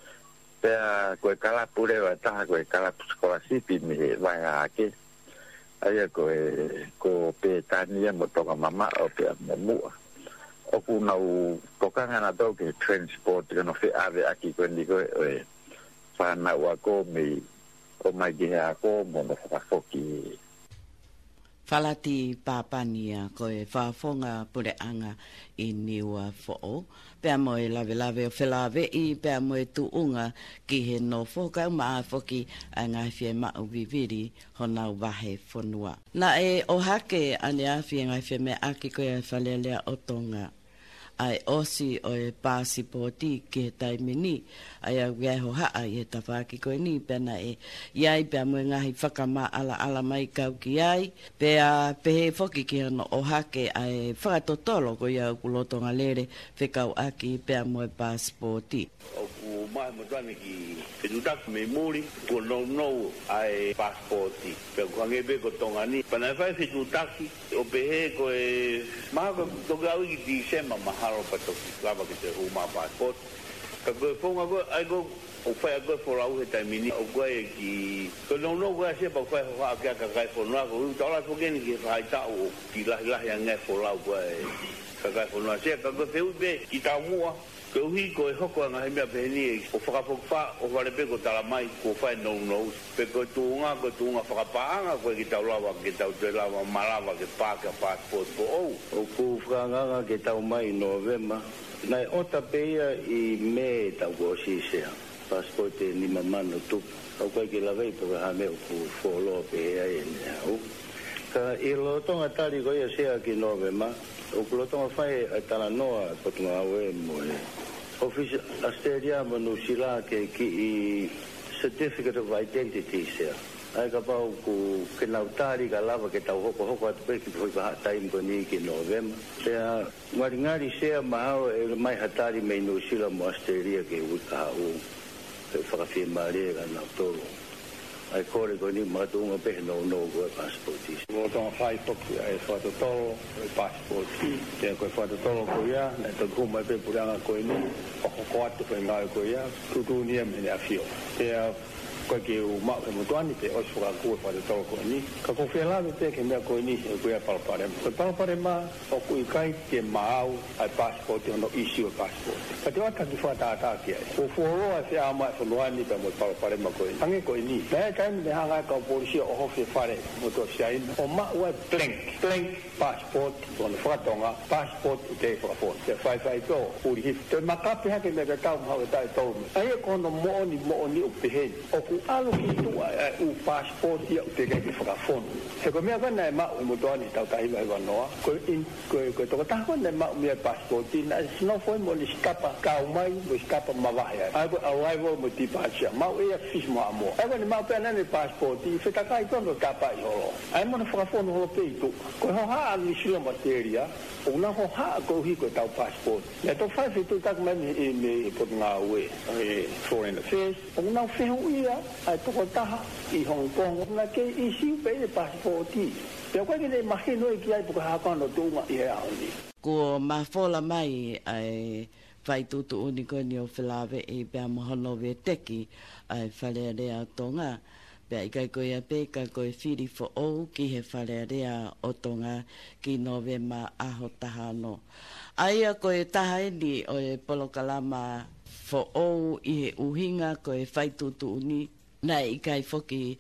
pea koe kalapu rewa taha koe kalapu skolasipi mi he vai ake aia koe ko pe tania mo toka mama o pe mo mua o ku nau tokanga na tau ke transport ke no fe ave aki ko ni ko e whana ua ko me o mai ke ako mo no whakafoki. Falati papania ko e whafonga pure anga i niua fo'o. Pea mo e lawe lawe o whelave i pea mo e tuunga ki he no whokau maa foki a ngai fie mau viviri honau wahe whonua. Na e o hake ane a fie ngai fie me aki ko e whalelea o tonga. ai osi o e pasipoti ke taimini ai au ia ho haa i e tawhaki koe ni pena e iai pia mui ngahi whakama ala ala mai kau ki ai pia pehe foki ki ano o hake ai whakatotolo ko iau kulotonga lere whekau aki pia mui pasipoti. O ku mai motane ki penutak me muri ko no no ai pasipoti pe ko ngebe ko tonga ni pana fai fitutaki o pehe ko e ma ko to gau ki di sema mahalo pato lava ki te uma passport ka go fonga go ai go o fai go for au he mini o go e ki ko no no go se pa fai ho ka ka kai for no go to la ko gen ki fai ta o ki la la ya ngai for au go e ka kai for no se ka go te u be ki ta mua ko hi ko e hoko nga he mea peheni o whakapokpa o whare pe ko tala mai ko whai no no pe ko tuunga ko tuunga whakapaanga ko ki tau lawa ki tau te lawa malawa ki pāka passport ko ou o ku whakanganga ki tau mai novema nai ota peia i me tau ko si sea passport e ni mamano tupu au kai ki lawei po ha me o ku wholo pe e ne au ka i lo tonga tari ko ia sea ki novema o ku lo tonga whai a tala noa ko tunga au e mo e Office Asteria manu sila ke ki i certificate of identity sea. Ai ka pau ku ke nautari ka lava ke tau hoko hoko atu pe ki hoi ka time ko ni ki November. Sea ngari ngari sea mahao e mai hatari mei no sila mo Asteria ke uta u ke whakawhimaria ka nautoro. Ai kore ko ni matunga pe no no go passport. Mo tong fai poku ai foto tolo passport. Te ko foto tolo ko ya, na to ko mai pe puranga ko ni. O ko atu pe ngai ko ya, tu tu ni me na fio. Te ko ke u ma ke mo tuani pe o sura ko foto tolo ko ni. Ka ko fe la te ke me ko ni ko ya pal pare. Ko pal pare ma o ku kai ke mau ai passport no issue passport. Ka te ata ki fata ata ke. O foro a se ama fo luani pe mo pal pare ma ko. Ange ko ni. Kai me hanga ka polisi o hofe fare moto sai o ma wa blank blank passport on fatonga passport te for for te fai fai to uri hif te makape ha ke me ka ma ta to ai ko no mo ni mo ni o pehe o ku alu ki tu u passport ia te ke for for se ko me ka na ma o mo to ni ta tai ba no ko in ko ko to ta ko na ma me passport na no foi mo ni scapa ka mai mo scapa ma va ya ai ai mo ti pa sia ma e fis mo amo ai ni ma pe ne passport i feta kai tono kapa i holo ai mo fa fo no peito ko ha ni sila materia o na ho ha ko hi ko tau passport ya to fa fitu tak me e me po nga we e foreign affairs o na fe hu ia ai to ko ta i Hong Kong na ke i si pe passport i pe ko ke imagino ki ai po ha ko no tu ma i ha ni ko ma fola mai ai fai tutu uniko ni o Whelave e pia mohono we teki ai whale rea tonga pia i kai koe a pe kai koe whiri fo ou ki he whale rea o tonga ki Novema aho taha no. Aia koe taha eni o e polokalama fo ou i he uhinga koe whai tutu uni na i kai foki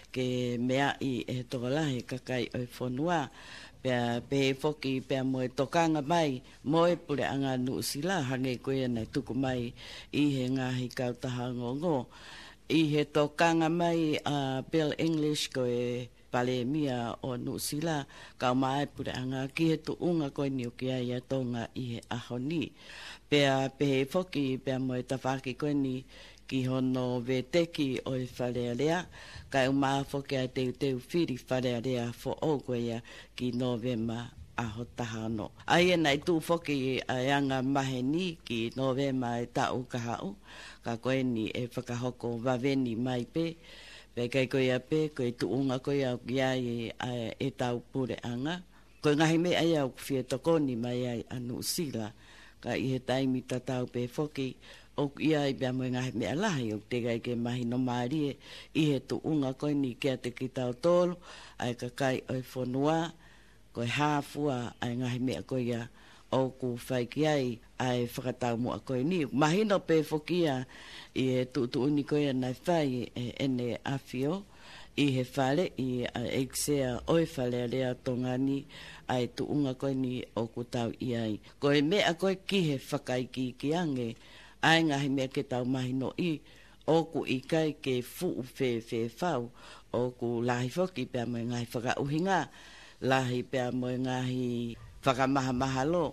ke mea i e tokolahe kakai o e whonua pea pe foki pea moe tokanga mai moe pure anga nu sila hange koe nei tuku mai i he ngahi kautaha ngongo i he tokanga mai a uh, Bill English koe pale mia o nu sila ka mai pure anga ki he tuunga koe ni ukia ia tonga i he ahoni pea pe foki pea moe tawhaki koe ni ki hono veteki o i wharearea, kai umaa whoke a teu teu whiri wharearea fo o koea ki Novema aho taha no. Ai e nei tū whoke a anga maheni ki Novema e tau kahau, ka koe ni e whakahoko waweni mai pe, pe kai koea pe, koe tuunga koea ki ai e, e tau pure anga. Koe ngahi me ai au whia tokoni mai ai anu sila, ka i he taimi tatau pe whoke, o ia i bea moe ngahe mea lahi o te gai ke mahi no maarie i he tu unga koe ni kia te ki tau tolu ai ka kai oi whanua koe hāfua ai ngahe mea koe ia o ku whai ki ai ai whakatau mua koe ni mahi no pe whokia i he tu tu uni koe nai whai e ene awhio i he whare i a eksea oi whale rea tongani ai tu unga koe ni o ku tau i ai koe mea koe ki he whakai ki ki ange ai ngahi mea ke tau mahi no i o ku i kai ke fuu whe whe whau o ku lahi whoki pia moe ngahi whakauhinga lahi pia moe ngahi whakamaha maha lo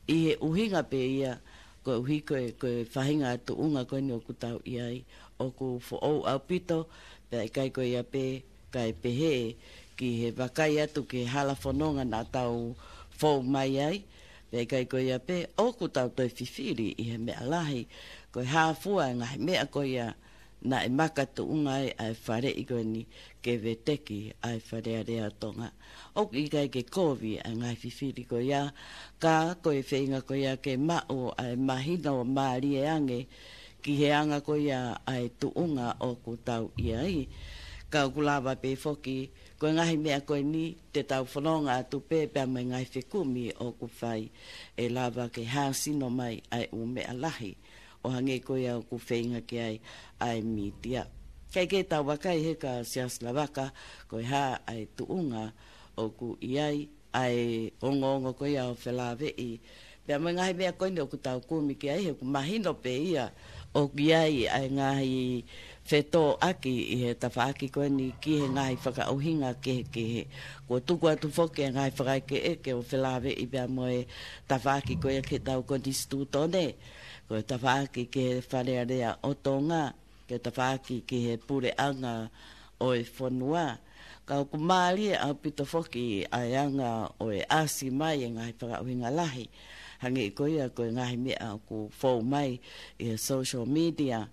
I he uhinga pe ia, ko uhi koe, koe whahinga tu unga koe ni o ku tau iai, o ku fo au au pito, pe kai koe ia pe, kai pehe, ki he wakai atu ki hala whanonga nā tau fau mai ai, pe kai koe ia pe, o ku tau toi whiwhiri i he mea lahi, koe hāfua ngā he mea koe ia, na e maka tu unga ai ai whare i koe ni ke veteki ai whare a rea tonga. O i kai ke kovi a ngai whiwhiri koe ia, ka koe whenga koe ia ke mao ai mahina o maari e ange, ki he anga koe ia ai tu unga o ku tau iai. Ka kulawa pe foki, koe ngahi mea koe ni te tau whanonga atu pe pia mai ngai whekumi o ku whai e lava ke hāsino mai ai u mea lahi. O hange koe au ku whenga ki ai ai mitia. Kei ke tau wakai he ka sias la waka, koe ha ai tuunga o ku iai, ai ongo ongo koe au whelawe i. Pea mai ngahi mea koe ni o ku tau kumi ki ai, he ku mahino pe ia o ku iai ai ngahi whetō aki i he tawhaaki koe ni ki he ngahi whakauhinga ke ke he. Ko tuku atu whoke ngahi whakaike e ke o whelawe i pea moe tawhaaki koe ke tau konistu tone. Ko ta whaaki ke he wharea rea o tonga, ke ta whaaki ke he pure anga o e whanua. Ka ku maari au pito whoki ai anga o e asi mai e ngai whakauhinga lahi. Hange i koia koe ngahi mea o ku whau mai i he social media.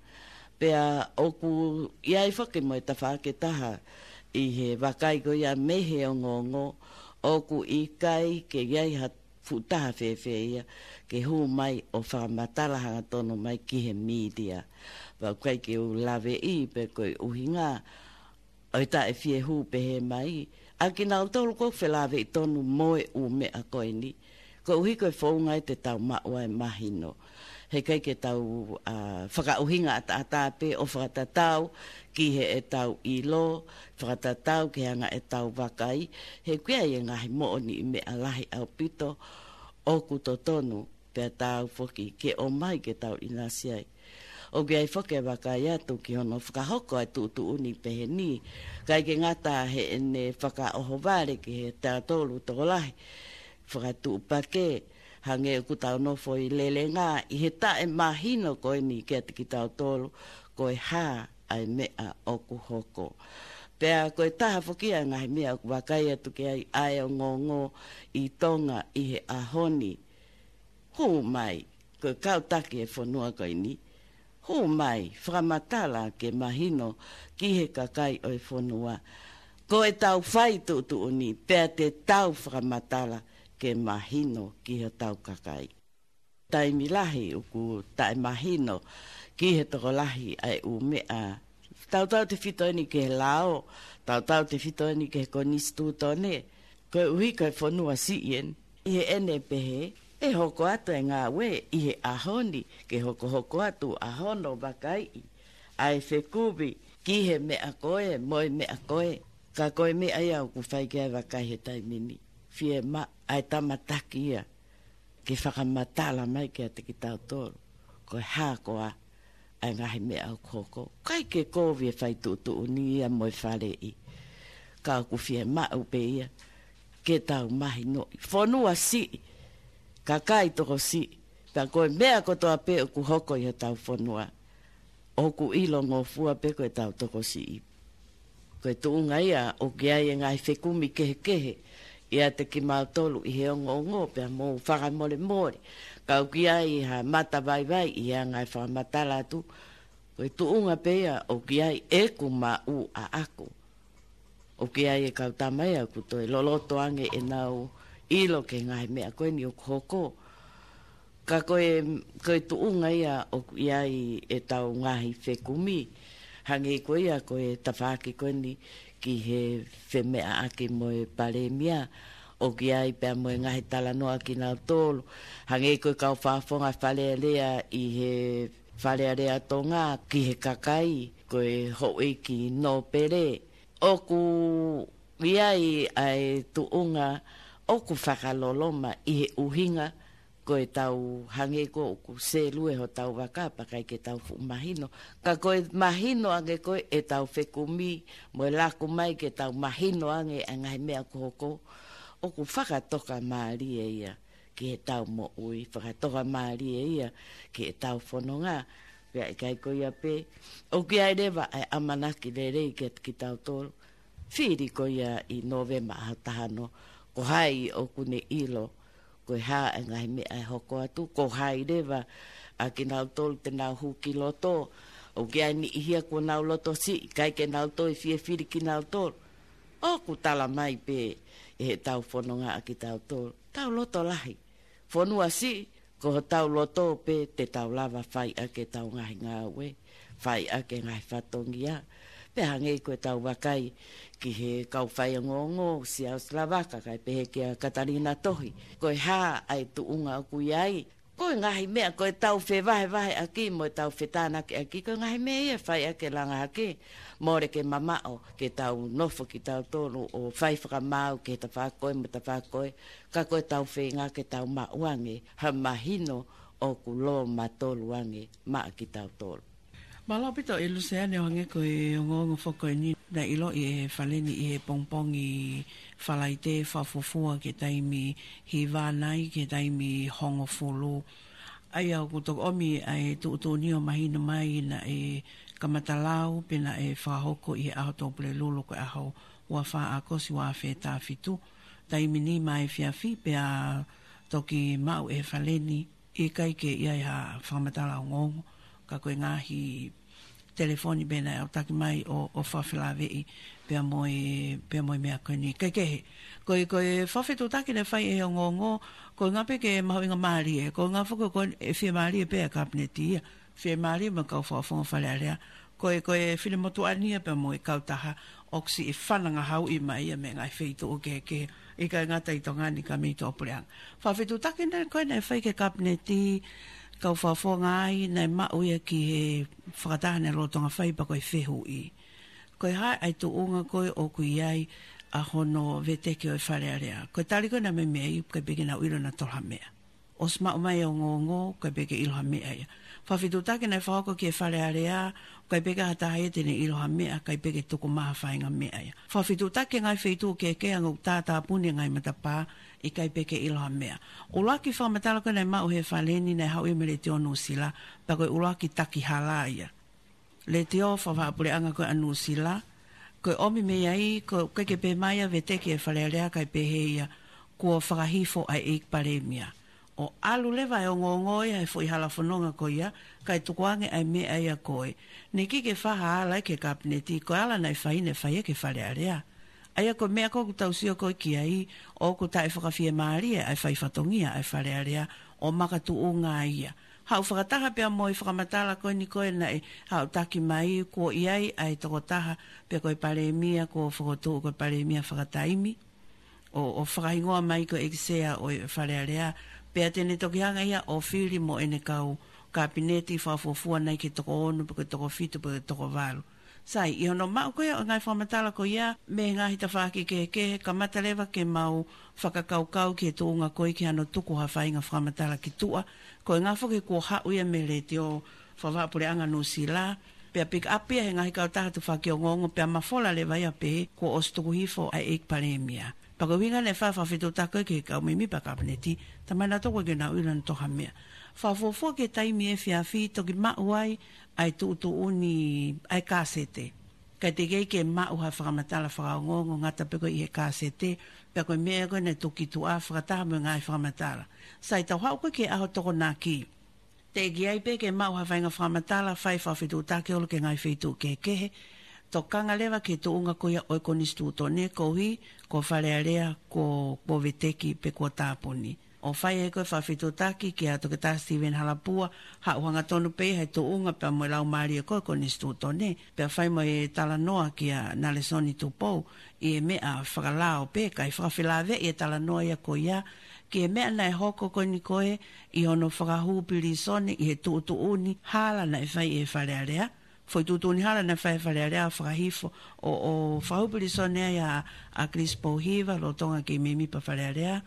Pea o ku iai whoki mo e ta whaaki taha i he wakai koia mehe o ngongo o ku i kai ke iai hat futaha whewhea ke hu mai o whakamatalaha tono mai ki he media. Wau kai ke u lawe i pe koe uhinga o i ta e fie hu pe he mai. A ki nau tolu kou whelawe i tonu moe u mea koe ni. Ko uhi koe whaungai te tau maua e mahino. He kai ke tau uh, whakauhinga ata ata pe o whakatatau ki he e tau ilo, whakatatau ki hanga e tau wakai. He kuia i ngahi mooni i mea lahi au pito o ku to tonu pe tau whoki ke o mai ke tau inasiai. O ki ai whoke wakai atu ki hono whakahoko ai tu tu uni pe he ni. Kai ke ngata he ene whakaoho ware ki he tātolu toko lahi. Whakatu pake. Hange ku tau nofo i lele ngā, i he tae mahino koe ni kia te ki tau tolu, koe hā ai mea o ku hoko. Pea koe taha whokia ngahi mea ku wakai atu ki ai ai o ngongo i tonga i he ahoni. Hu mai, koe kautaki e whanua koe ni. Hu mai, whakamatala ke mahino ki he kakai o e whanua. Koe tau whai tu tu uni, pea te tau whakamatala ke mahino ki he tau kakai. Taimi lahi uku tae mahino ki he toko lahi ai u mea. Tau tau te whitoeni ke he lao, tau tau te whitoeni ke he konistu tone. Koe uhi koe whanua si ien, i he ene pehe, e hoko atu e ngā we, i he ahoni, ke hoko hoko atu ahono wakai. Ai whekubi, ki he mea koe, moe mea koe. Ka koe mea ia uku whaike ai wakai he taimini. Fie ma ai tamataki ia ke whakamatala mai kia te ki tau toro. Koe hākoa ai ngahi mea au koko. Kai ke kōwi e whai tūtu uni ia moe whare i. Ka ku fie ma upe ia ke tau mahi no. Whanua si, ka kai toko si. Ta koe mea kotoa pe o ku hoko ia tau whanua. O ku ilo ngō fua pe koe tau toko si i. Koe tuunga ia o ki ai e ngai whekumi kehe kehe. Ia te ki mautolu i he ongo ongo pia mō whakamore mōre. Kau ki ai ha mata vai vai i a ngai whakamatala atu. Koe tuunga pia o ki ai e ku ma u a aku. O ki ai e kau tamai au kutoe loloto ange e nau ilo ke ngai mea koe ni o koko. Ka koe, koe tuunga ia o ki ai e tau ngahi whekumi. Hange koe ia koe tawhaki koe ni ki he whemea ake moe paremia, o ki ai pia moe ngahi talanoa ki nau tolu. Hange koe kau whaafonga whalea lea i he whalea lea tonga ki he kakai, koe hoi ki no pere. O ku iai ai tuunga, o ku whakaloloma i he uhinga, koe tau hange ko ku se lue ho tau wakapa kai ke tau fu mahino. Ka koe mahino ange koe e tau whekumi, mo e laku mai ke tau mahino ange angai mea kohoko. O ku whakatoka maari e ia ki e tau mo ui whakatoka maari e ia ki e tau whanonga pia i kai koia pe o ki ai rewa ai amanaki le rei ki tau tolu whiri koia i novema hatahano ko hai o kune ilo ko ha e ngai me ai hoko atu ko hai rewa a ki nau tolu te nau huki loto o ki ai ni ihia ko nau loto si kai ke nau to i fie whiri ki nau tolu o ku tala mai pe e tau whanonga a ki tau tolu tau loto lahi whanua si ko tau loto pe te tau lava whai a ke tau ngahi ngā ue whai a ke ngai whatongia pe hange koe tau wakai ki he kau whai ngongo si au slavaka kai pe he kia Katarina Tohi koe ha ai tu unga o kui ai koe ngahi mea koe tau whe vahe vahe aki mo tau whe tāna ke aki koe ngahi mea ia whai ake langa hake more ke mamao ke tau nofo ki tau tonu o whai whakamau ke ta whakoe mo ta whakoe ka koe tau whe ngā ke tau mauange ha mahino o ku lo matolu ange maa ki tau tolu. Malo pito e Luciane o nge koe ngongo foko e ni na ilo i e whaleni i e pongpong i whalaite whafufua ke taimi hi wānai ke taimi hongo fulu. Ai au kutok omi ai tuutu ni o mahina mai na e kamatalau pena e whahoko i e aho tōpule lulu ko aho ua wha ako si wā whetā fitu. Taimi ni mai whiawhi pe a toki mau e whaleni i kai ke ia ha whamatalau ngongo. Ka koe ngahi telefoni bena au taki mai o, o whawhilawe pia moe, pia moe mea koe ni. Kei kehe, koe koe whawhetu taki ne whai e o ngongo, koe ngā peke mahu inga maari e, koe ngā whako koe e whia maari e pia kabineti ia, whia maari e ma kau whawhonga whalearea, koe koe whine motu ania pia moe kautaha, oksi e whananga hau i mai ia me ngai wheito o ke ke, i kai ngata i tongani ka mei tōpureanga. Whawhetu taki ne koe ne whai ke kabineti, kau whawhonga ai nei mau ia ki he whakatahane rotonga whai pa koe whehu i. Koe hai ai tu unga koe o kui ai a hono veteke o i wharearea. Koe tali koe na me mea i koe peke na uiro na tolha mea. O smau mai o ngongo koe peke iloha mea ia. Whawhitu take nei whahoko ki e wharearea koe peke hataha e tene iloha mea koe peke tuku maha whainga mea ia. Whawhitu take ngai wheitu ke ke anga tātā puni ngai matapā i kai peke iloha mea. Ulaki whamatala koe nei mau he whaleni nei hau ime le te onu sila, pa koe ulaki taki hala ia. Le te o whawapure anga koe anu sila, koe omi mea i, koe ke pe maia veteke e whalearea kai pehe ia, kua whakahifo ai eik paremia. O alu lewa e o ngongoi ai fo i hala whanonga ko ia, kai tukuange ai mea ia koe. Ne ki ke whaha ala ke kabineti, koe ala nei whaine whaia ke whalearea. Aia ko mea ko tau sio ko ki ai o ko tae whakawhia maari ai whai whatongia ai wharearea o makatu o ngā ia. Hau whakataha pia mo i whakamatala koe ni koe na e hau taki mai ko iai ai toko taha pia koe paremia ko whakotu koe paremia whakataimi o, o whakahingoa mai ko eksea o wharearea pia tene toki hanga ia o whiri mo ene kau kabineti whafofua nei ke toko onu pe koe toko fitu pe koe toko walu. Sai, i hono mau koe o ngai whamatala ko ia, me ngahi ta whaki ke ke, ka matalewa ke mau whakakaukau ke tōnga koe ki ano tuku ha whainga whamatala ki tua, ko ngā whake ko hau ia me le te o whawapure anga no sila, pia pick up ia he ngahi kau taha tu whaki o ngongo, pia mafola le vai a pe, ko os tuku hifo ai eik paremia. Pako winga ne whawhawhitu tako ke kau mimi pa kabineti, tamana toko ke na uilan toha mea. Whawhofo ke taimi e whiawhi toki mauai, ai tuutu uni ai kasete. Kai te kei ke mau ha whakamatala whakaongongo ngata peko i he kasete, peko mea koe ne tuki tu a whakataha mo ngai whakamatala. Sai tau hau koe ke aho toko nā ki. Te ki ai pe ke mau ha whainga whakamatala, whai whawhitu take olo ke ngai whitu ke kehe, to kanga lewa ke tu unga koia oi konistu tone, ko hi, ko wharearea, ko poveteki pe ko tāponi. O whai e koe whawhitu taki ki a toke tā Steven Halapua, ha uanga tonu pei hei tu unga pia moe lau maari e koe konistu tone, pia whai moe tala noa ki a Nalesoni tupou, i e mea whakalao pe, kai whakawhilawe i e tala noa ia ko ia, ki e mea nai hoko koe ni koe, i hono whakahupiri sone, i he tuutu uni, hala na e whai e wharearea, foi tutu ni hala na whai wharearea whakahifo, o, o whahupiri sone ia a Crispo Hiva, lo tonga ki mimi pa wharearea,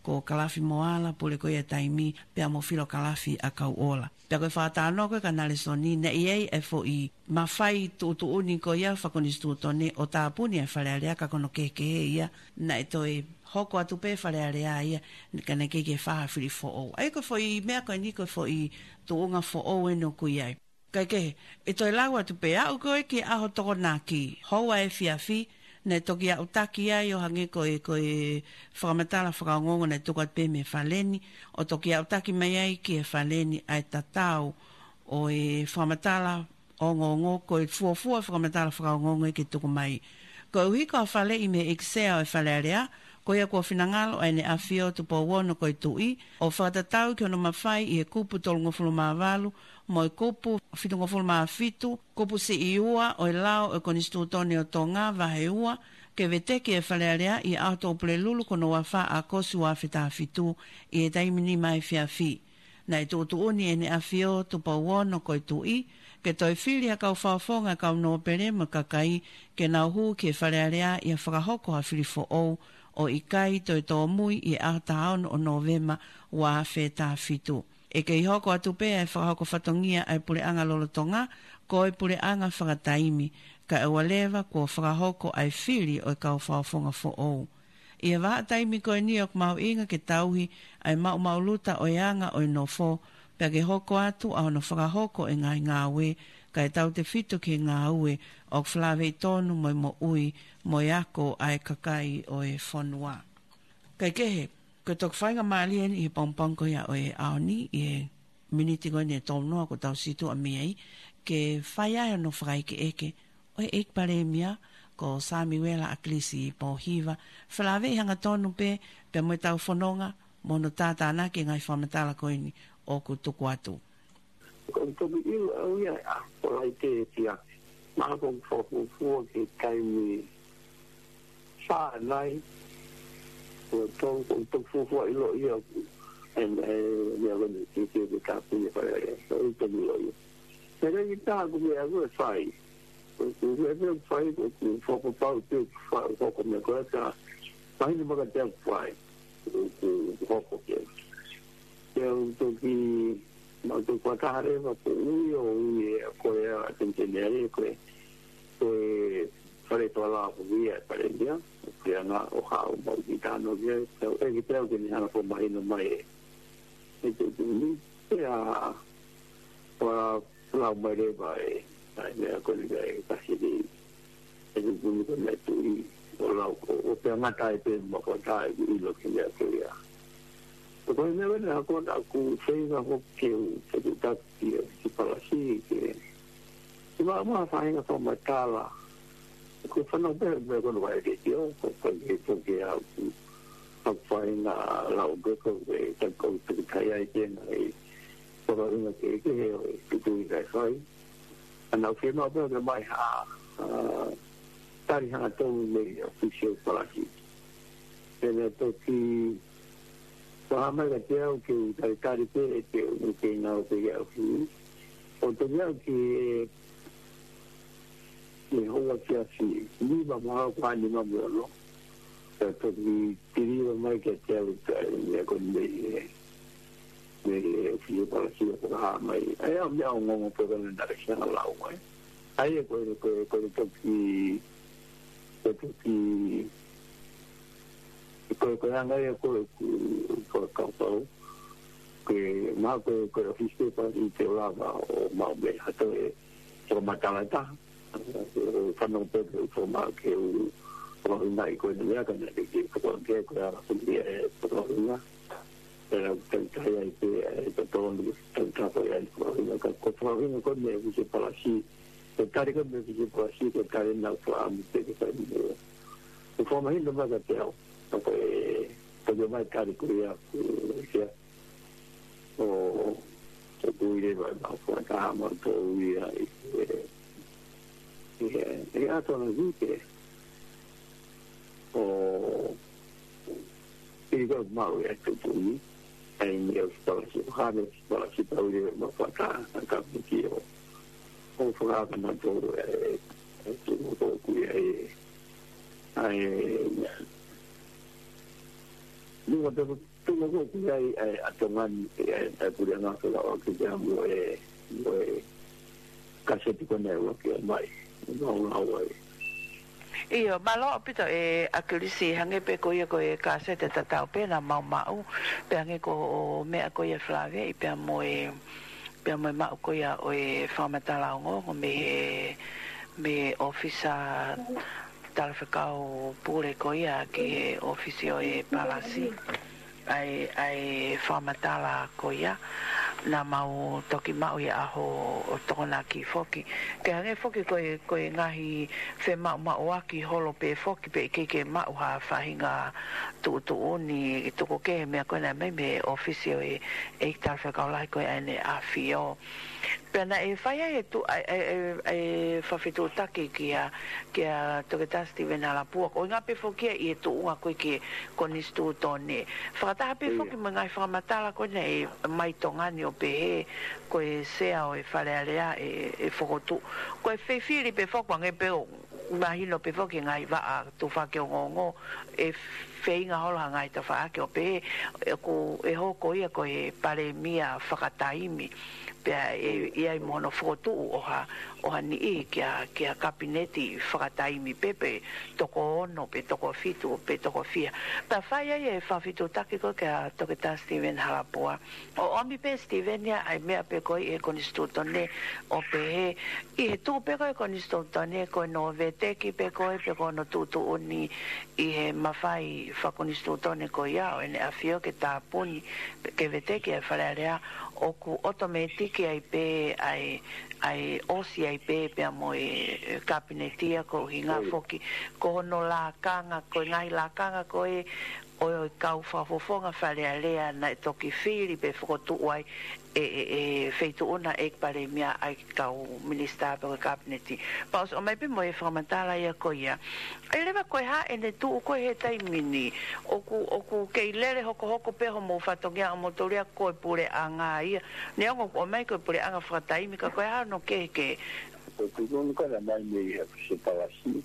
ko kalafi moala pule ko ia taimi pe mo filo kalafi a kau ola. Pe ko whata no ko kanale soni na iei e fo i mawhai tu tu uni ko ia whakonis tu tone o tāpuni e whalearea ka kono keke ia na e toi hoko atu pe whalearea ia ka ne keke whaha whiri fo o. Ai ko fo i mea koe ni ko fo i tu unga fo o e no kui ai. Kai ke, e toi lau atu pe au koe ki aho toko nā ki hoa e fiafi ne toki a utaki ai o hange ko e ko e whakamatala whakaongongo ne toka pe me whaleni o toki a utaki mai ai ki e whaleni ai tatau o e whakamatala o ngongo ko e fuafua whakamatala whakaongongo e ke toko mai. Ko uhi ko a whale i me eksea o e whalearea ko ia kua whinangalo ai ne awhio tupo wono ko i tui o whakatatau ki ono mawhai i e kupu tolungo whulumāwalu mo e kupu whitungo whulumāwhitu kupu si i ua o e lao e konistu tone o tonga vahe ua ke veteke e whalearea i auto o pule lulu kono wawha a kosi wa whita whitu i e taimini mai whiawhi. Na i tūtu uni e ne awhio tupo wono ko i tui ke toi whiri a kau whawhonga kau no pere ma kakai ke nau hu ki e whalearea i a whakahoko a whiri fo ou o i kai toi tō mui i ahta haon o novema wa whetā whitu. E ke i hoko atu pēa e whakahoko whatongia ai pule anga lolotonga, ko e pule anga whakataimi, ka e walewa ko whakahoko ai whiri o i kau whawhonga fo ou. I e waha taimi ko e niok mau inga ke tauhi ai mau mau luta o i anga o i no fo, pēa ke hoko atu a ono whakahoko e ngai ngā we, ka e tau te whitu ki ngā ue o whlawe i tonu mo i mo ui mo i ako ai kakai o e whanua. Kai kehe, ko tok whainga maalien i pongpongko ia o e aoni i e miniti koe ni e tōnoa ko tau situ a miei ke whaiai no whakai ke eke o e ek pare mia ko Sami Wela a klisi i pōhiva whlawe i hanga tonu pe pe mo i tau whanonga mo no tātāna ki ngai whamatala koe ni o ku tuku atu. Ko tobi iu au ia a polai te tia maa kong whakufua ke kaimi whaa nai ko tong kong tuk fufua ilo ia en e mea wani ki ki ki kāpuni whaere so i tobi ilo ia pere i tā ku mea kua whai ko ku mea kua whai ko ku whakupau te whako mea kua ka mahini maka te whai ku whako ke teo toki ma tu kwa tahare ma ko ui o ui e ko e a tentenere ko e ko e whare toa la ko ui e pare dia ko e nga o hao ma uki tāno kia teo e ki teo ke ni hana ko mahina mai e e te tu ni e a kwa lau mai rewa e ai mea ko ni ka e kasi di e tu tu ni ko me tu i o lau ko o pe nga tae pe ma ko tae i lo ki mea ko ia ko me vene a ko da ku feiga ho ke ke tu ta ki ki para si ke ki ma ma fa inga so matala ko fa no be be ko vai de yo ko ko ke ko ke a ku fa fa inga la o ko ke ta ko tu kai ai ke ai ko ro inga ke ke ke tu i dai sai ana ke no be be mai ha ta ri ha to me ku si para si ene to ki Wahama ka teo ki tai tari pe e teo ni ke ngau pe iau ki. O te iau ki e hoa ki a si. Ni ma maha kwa ni ma mua no. Ka to ki tiriwa mai ka teo ka e a kon me e me e fi e pala si a kora haa mai. Ai au mea o ngongo pe kone nare ki hana lau mai. Ai e koe koe koe to ki koe to ki ko ko anga e ko ko ko ko que ma ko ko ofiste pa i te lava o ma be hato e ko matalata fa no pe ko ma ke o ko nai ko ni ya ka ni ke ko ke ko ya ko ni e ko na pero tenta ya ke e to ni tenta ko ya ko ni ka ko fa ni ko ni ku se para si te tari ko me ki para si te tari na ko am te ke ta ni ko fa ma hin no ma ka te ko e ko yo mai kari ku ya ku ya o to tu ile va ma ko ka ma to ya e e e a to no ke o e go ma ya to tu ni ai mi o sto si ha ne sto si pa ile ma fa ka ka ki o o fa ka na to e e tu ko ku ya e ai Nunca tu no ko ai ai atongan ai pure na ko la ke ya mo e mo e kaseti ko ne wo ke mai no no ai Iyo, malo pito e akilisi hange pe ko ye ko e kasete tatau pe na mau mau pe hange ko me ko ye flave i pe mo e pe mo mau ko ya o e famatala ngo me me ofisa talfekau pure ko ya ke ofisio e palasi ai ai famatala ko ya na mau toki mau ia aho o tokona ki foki ke hange foki ko e ko e ngahi fe mau mau aki holo pe foki pe ke ke mau ha fahinga tu tu oni tu ko ke me ko na me me ofisio e e tal fe ka lai ko ene afio pena e faya e tu ai ai ai fa fitu taki kia kia to ke tasti venala pu ko nga pe foki e tu nga ko ke konistu tone fa ta pe foki me ngai fa matala ko nei mai tongani pe ko e sea o e fale alea e e fokotu ko e fe fili pe foko nge pe imagino pe foki ngai va tu fa ke ngongo e fe nga hola ngai ta fa ke o pe ko e ho ko ia ko e pare mia fakataimi pe e ia mono foto o ha o ha ni kia kia kabineti fakataimi pepe toko no pe toko fitu pe toko fia ta faia e fa fitu takiko ka toke ta Steven Halapoa o omi pe Steven ya ai me pe ko e konistutone o pe e tu pe ko konistutone ko no vete ki pe ko pe ko no tutu oni i he mafai fa konistutone ko ya o ne afio ke ta puni ke vete ki fa rea o ku automatic ai pe ai ai osi ai pe pe mo e kabinetia ko hinga foki ko no la kanga ko ngai la kanga ko e o kau fa fofonga fale alea na toki fili pe foto ai e e e feito ona ek pare mia ai kau minister pe kabineti pas o mai pe mo e famatala ia ko ia e leva ko ha ene tu ko he tai mini o ku o ku ke lere hoko hoko pe ho mo fatongia mo toria ko pure anga ia ne ngo o mai ko pure anga fatai mi ka ko ha no ke ke ko tu no ka la mai me se para si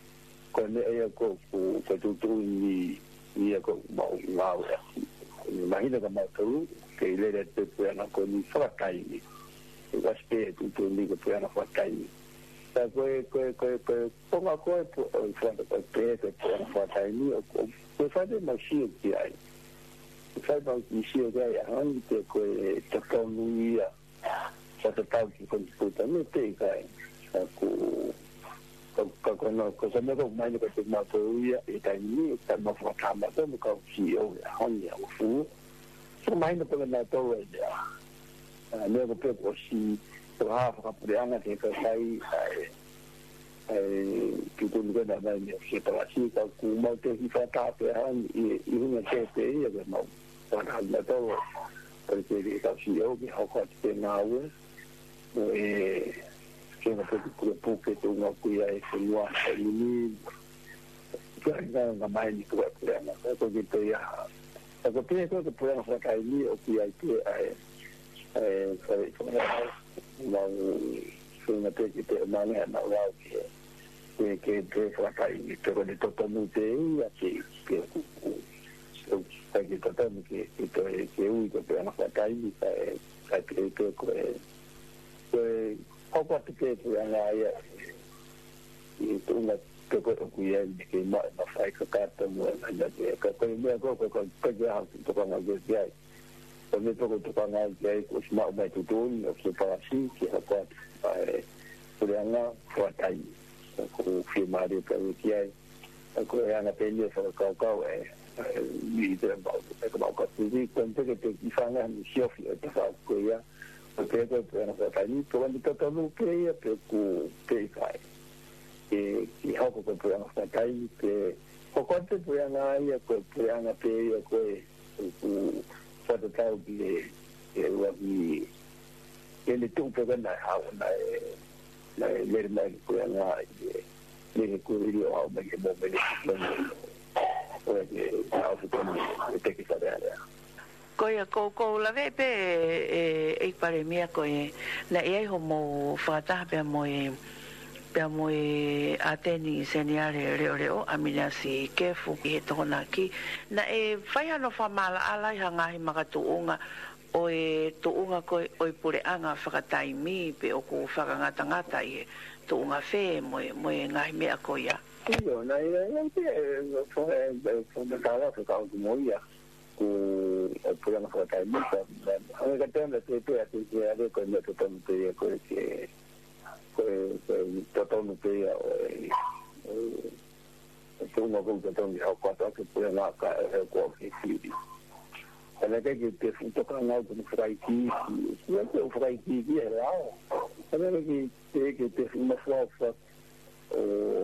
ko ne e ko ko tu tu ni ni ko mau mau imagina que mau tu que ele era te puena con ni fatai ni o aspe tu tu ni que puena fatai ni ta ko ko ko ko ponga ko o fondo ko pe que puena fatai ni o ko fa de machine que ai fa de machine que ai han te ko te ko ni ya sa te tau ki con puta ni te kai ko ko ko no ko se me ko mai ko te ma to ia e tai ni ta ma fa ka ma to ko si o han ya o fu so mai no ko na to e ya ne ko pe ko si to ha fa pure ana ke ka sai ai ai ki to ni na mai ne se pa si ka ku ma te hi fa ta pe han i i ni te te ia ga no pa na to porque ka si o ki ha ko te na o e que no puede porque tu no cuida ese lugar ni que no mai ni tu ya no porque te ya lo que pienso que podemos sacar ni o que hay que eh eh no una pequeña te manera no que que que te sacar ni pero de todo mundo y así que hay que tratar que que que único que podemos sacar ni que que que poco te que tu anga ya y tu na que ko ku ya ni que ma ma fai ka ka to mo na ya que ko me ko ko ko ko ya tu ko na ge ya ko me to ko tu ko na ge ko ma ma tu tu no se para así que ha ko eh tu anga ko tai ko firma de que ya ko ya na pe ni so ko ko eh ni de ba ko ba ko tu di ko te que te ifanga ni xiofi te fa ko ya porque que bueno que ahí todo el todo lo que ya que que cae y y algo que podemos estar ahí que poco antes podían ahí que podían hacer que foto tal que que lo vi que le tuvo que ver la una la la la podían ahí le cubrió a un momento porque ya se pone que que saber Koia ko ko la ve pe e e pare mia ko e na e ho mo fata pe mo e pia mo e ateni seniare reo reo amina si kefu e tona ki na e fai ano fa mala ala i hanga hi makatuunga o e tuunga ko o i pure anga whakataimi pe o ku whakangata ngata i tuunga fe mo e mo e ngahi mea ko ia. Iyo, na i na i te whamatala whakao ku mo ia ku o pure anga whakataimi anga ka tēna te te ati te are koe me te tonu te ia koe ke koe te tonu te ia o e tuunga kou te tonu i hau kata ke pure anga ka e kua ke whiri. Ana ke te toka ngau ko frai ki ia te frai ki ki era ana ke te ke te uma fwa o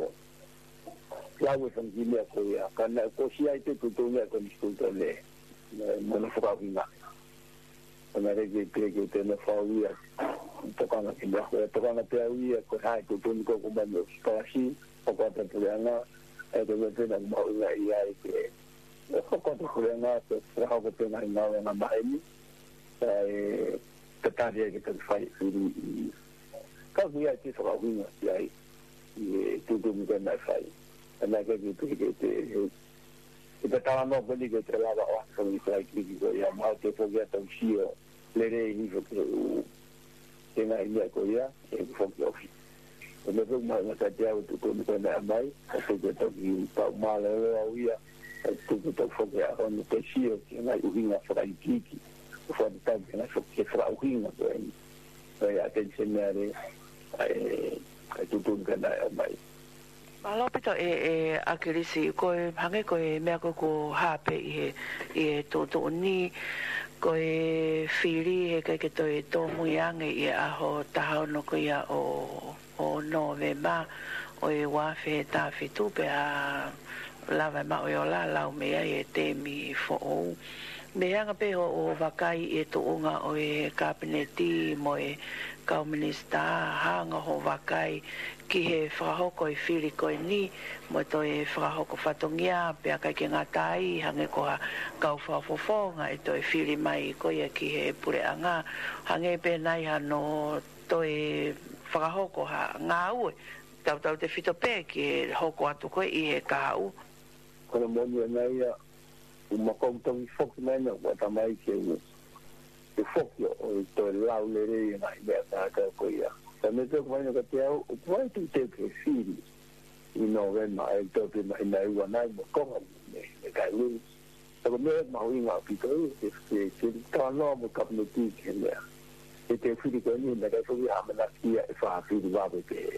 lawe san ki me ko ia kana ko si ai te tu tu me ko ni stu le mo no fwa vinga ana ke te ke te na fwa ia toka na ki me ko toka na te ia ko hai tu tu ko ko me sta si o ko te puanga e te te na mo ia ia ke e whakata kore ngā te whakau pēnā i ngā ngā maheni e te tāre e te whai whiri i kau ki ai te whakauhinga ki ai i tūtumi pēnā i whai anā ke ki te ke te e te tāra nō pēni ke te lava o asa i whai ki ko ia mau te whoki a tau sio le re i whoki u te ngā i mea ko ia e ku whoki ofi e me whoki mai ngā te au tūtumi pēnā i mai e te ke tau ki pau māle o au ia tuku tau whoke a hono te sio ki ngai uhinga whakai kiki o whati tau ki ngai whoke whaka uhinga koe ni koe a tense mea re ai tutun ka nai o mai Malo pito e e akirisi koe hange koe mea koe ko hape i he i he tutu ni koe whiri he kai ke toi tō muiange i aho tahau no koe ia o o Novemba o e wafe ta fitu pe a lava ma o la la mea e te mi fo o me anga pe o vakai e to unga o e kabineti mo e ka minista hanga ho vakai ki he frahoko e fili ko ni mo to e frahoko fatongia pe ka ki ngatai hange ko ka fa fo fo nga e to e fili mai ko e ki he pure anga hange pe nai hano to e frahoko ha ngau tau tau te fito pe ki hoko atu ko i he kau kono moni nei a uma konto i foki mena wa tamai ke u e foki o to lau le re na i me ta ka ko ia ta me te ko ka te au o ko tu te ke fili i no ven ma e to te mai nei wa nai mo ko me me ka lu ko me ma wi ma pi to e ke ke ta no mo ka no ti ke le e te fili ko ni na ka so wi ha ma na ki e fa fili wa be ke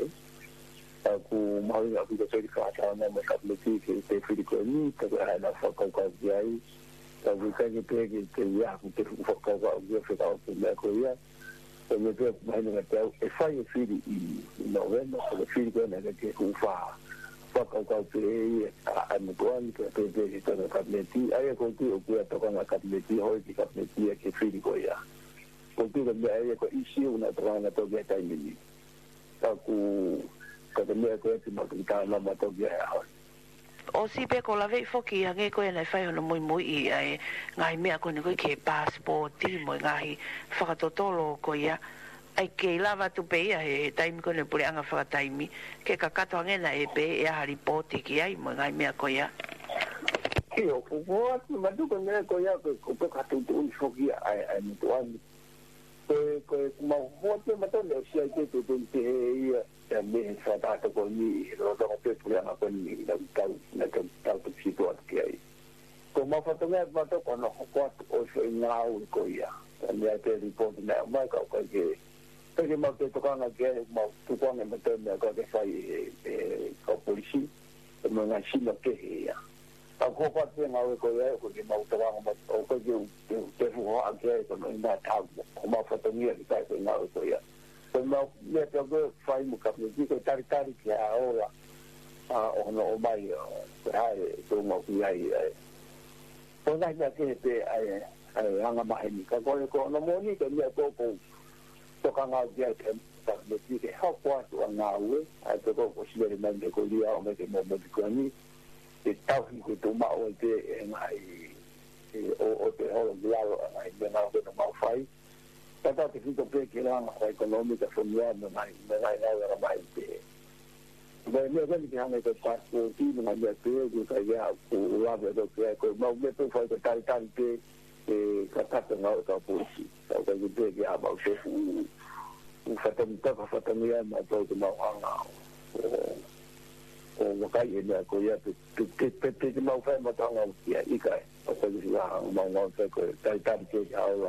ku mau nga ku te ka ta na me ka leti ke te fili ko ni te ha na fa ko ko ai ta ku ka ke te ke te ya ku te fa ko ko ai fe ka ku me ko ya te me te mai nga te e fa i fili i no vendo ko fili ko na ke ku fa fa ko ko te a me ko an ke te te te ka leti ai ko tu ku ta ko na ka leti ho ki ka leti ke fili ko ya ko tu me ai ko isi una tra na to ke ta ni ta ku ka te mea koe te makita na mato kia e ahoi. O si pe ko la vei foki a nge koe nei whai hono mui mui i ai ngai mea koe ni koe ke passporti mo ngai whakatotolo koe ia ai ke lava tu pe ia he taimi koe ne pure anga whakataimi ke ka kato angena e pe e aha ripoti ki ai mo ngai mea koe ia. Ki o kupo atu matuko mea koe ia koe kupo katutu uni foki ai ai mutu ani. Koe koe kumau hote matone o si ai te te te ia e me sa data ko ni ro do pe pure na ko ni na tau na tau tau te sito at ki ai ko ma fa to ma to ko no ko o so na u ko ia me te report na ma ka ko ke ke ma te to ka na ke ma tu ko na me te me ko ke fai e ko polisi mo na si lo ke ia ta ko pa te na u ko ia ko ke ma to ka ma o ko ke te fu ho a ke ko na ta ko ma fa to ni ka ko na u ko ia no me te go fai mo ka me ko tari tari ki a ora a o no o mai o ai to mo ki ai o na na ke te ai ai anga mai ni ka ko ko no mo ni ke me ko ko to ka nga dia te ta me ki ke ha ko to nga u ai to ko si le me ko dia o me ke mo me ko ni e ta ko to ma o te ai o o te ho dia ai me na ko no ma fai tata te fito pe ke la económica familiar no mai me vai na era mai pe Vậy nếu cái gì hàng này có phát của tí mà nhà cửa của cái nhà của làm việc được cái cái mau biết tôi phải cái tay tay cái cái cái thắt cái ngõ cái bụi cái cái gì cái nhà bảo số phải tâm tất phải tâm niệm mà tôi cũng mau hoang nào một cái gì này của nhà cái cái cái cái cái mau phải mà thằng nào kia ý cái cái gì là mau mau cái cái tay tay cái nhà là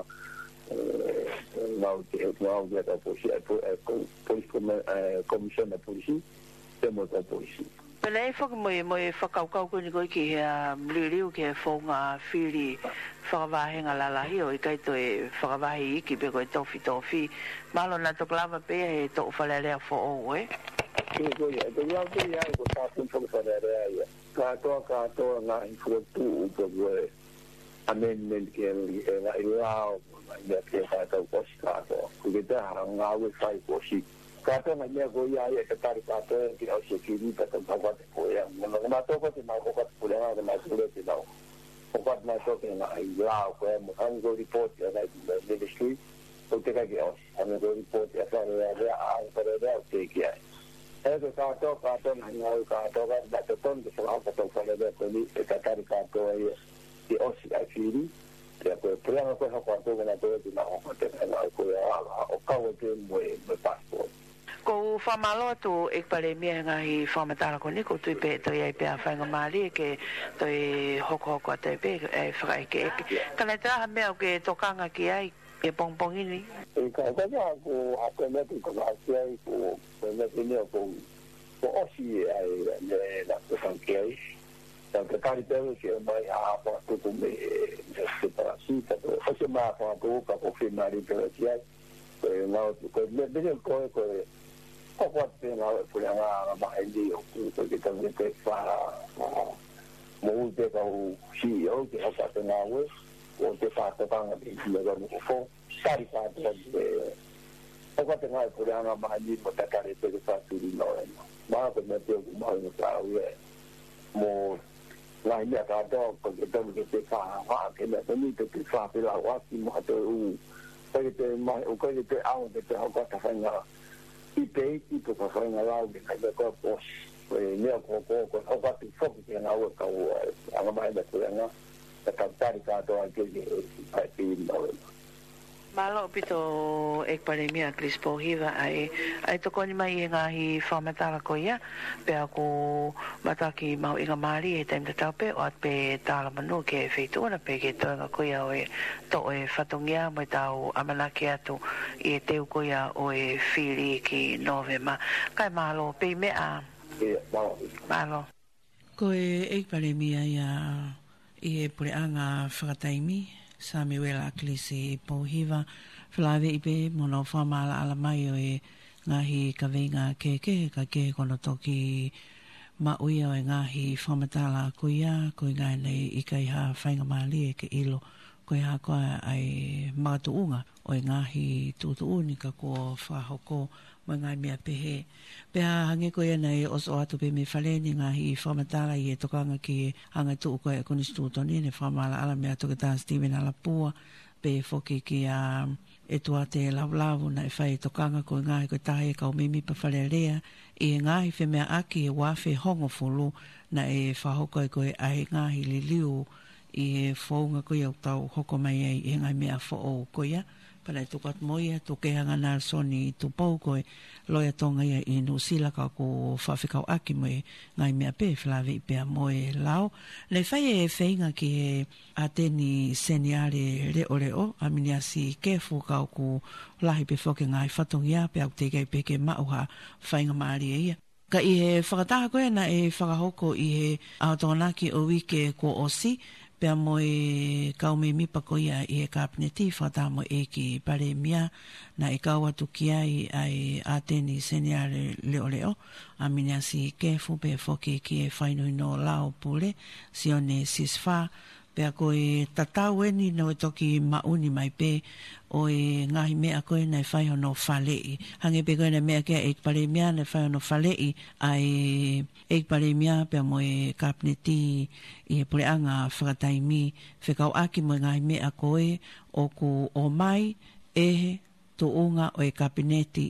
mau cái mau cái cái police police commission of police tem một cái police. Bên này phật mười mười phật cầu cầu của những cái kia lưu lưu kia phong à phi li phật vài hàng là là hiểu cái tuổi phật vài ý kia bị cái tổ phi tổ phi mà lần là tổ làm về cái tổ phải là là phổ ấy. Cái cái này tôi làm cái này của ta cũng không phải là đấy. Cả to cả to ngay phụ tu của người amendment kia là lao nhà kia phải tổ chức cả đó. Cái đó hàng ngào với phải tổ chức. Kata namanya goya ya ketari kata di ausikini kata bawa goya. Mana tu pun mau buat pulang ada masuk le tidak. Buat masuk ke nak ilau ke mungkin go report ya dari ministry. Untuk kaki aus. Kami go report ya saya ada ang pada ada tiga. Eh kata kata hanya kata kata kata ton ke soal kata pada ada ni ketari kata ya di ausikini. Dia ko pulang ko ha kwarto na to di na ko te na ko ya o ka o te mo e passport. Ko famalo tu ek pare mi nga hi famatala ko ni ko tu pe to ye pe fa nga mali ke to hoko ko te pe e fra ke kana ta me ke to kanga ki ai e pong pong ini e ka ka ja ko a ko me ko ka ai ko me ni ko ko o si ai le la ko kan ke ai ta ka ka ri pe ke mai a pa ko ko me se para si ta o se ma pa ko ka ko fi na ri pe si ai ko na ko me be ko ko Kau buat pernah pulang ah bahaya aku tu kita kita faham, mau tu kau C E O kita kata nawe, mau tu kata bang ni juga mau fo, cari kata dia. Kau kata nawe pulang ah bahaya kita cari tu kita suri nawe, mana pun nanti aku mau nak tahu ya, mau lainnya kata kau kita kita faham, kita ni kita faham bila waktu mau tu, kau kita mau kau kita awak kita kau kata faham. Ipe itu pasal ngalau di kada ko pos ni ko ko ko ko tu fok ni ngalau ko ang mai da tu nga ta ta ka to ke ni ai pi no malo pito ek pare mi a crispo hiva ai ai to ko ni mai nga hi famatala ko ya pe ako mataki mau inga mari e tem ta pe o pe ta la manu ke feito na pe ke to nga ko ya o to e fatongia mo tau amana ke atu e te ko ya o e fili ki novema kai malo pe me a malo ko e ek pare mi ya e pure anga fakataimi sa me wela klisi po hiva flave ipe mono famala ala mai o e ngahi kavenga ke ke ka ke kono toki ma uia o ngahi famatala kuia ko ngai nei ikai ha fainga mali ke ilo ko ha ko ai matuunga o ngahi tutu unika ko fa hoko mga mea pehe. Pea hange ko ia nei oso atu pe me faleni ngahi whamatala i e tokanga ki hanga tuu koe e konistu toni ne whamala ala mea toke tā Steven Alapua pe foki ki a e tua te lavlavu na e whai tokanga ko ngahi ko tahe kau mimi pa whalelea i e ngahi whe mea aki e wafe hongo fulu na e whahoko e koe ai ngahi li liu i e whaunga koe au tau hoko mai e i ngai mea wha o koe Pana tu kat moia tu ke hanga na soni tu pau koe loia tonga ia i nusila ka ko whawhikau aki moe ngai mea pe flavi pea moe lao. Le whai e whainga ki e ateni seniare reo reo a miniasi ke fukau ku lahi pe whoke ngai whatongia pe au te kei pe ke mauha whainga maari e ia. Ka i he whakataha koe na e whakahoko i he aotonaki o wike ko osi pea moe kaume mipa ko ia i e kapineti whata mo e ki pare mia na e kau atu ki ai ai ateni seniare leo leo a miniasi kefu pe foke ki e whaino ino lao pule si one sisfa pea ko e tatau eni no e toki mauni mai pe o e ngahi mea koe na e whai hono whalei. Hange pe koe na mea kia e pare mea na e whai hono whalei ai e pare mea pea mo e kapineti i e pure anga whakataimi whekau aki mo e ngahi mea koe o ku o mai e tu unga o e kapineti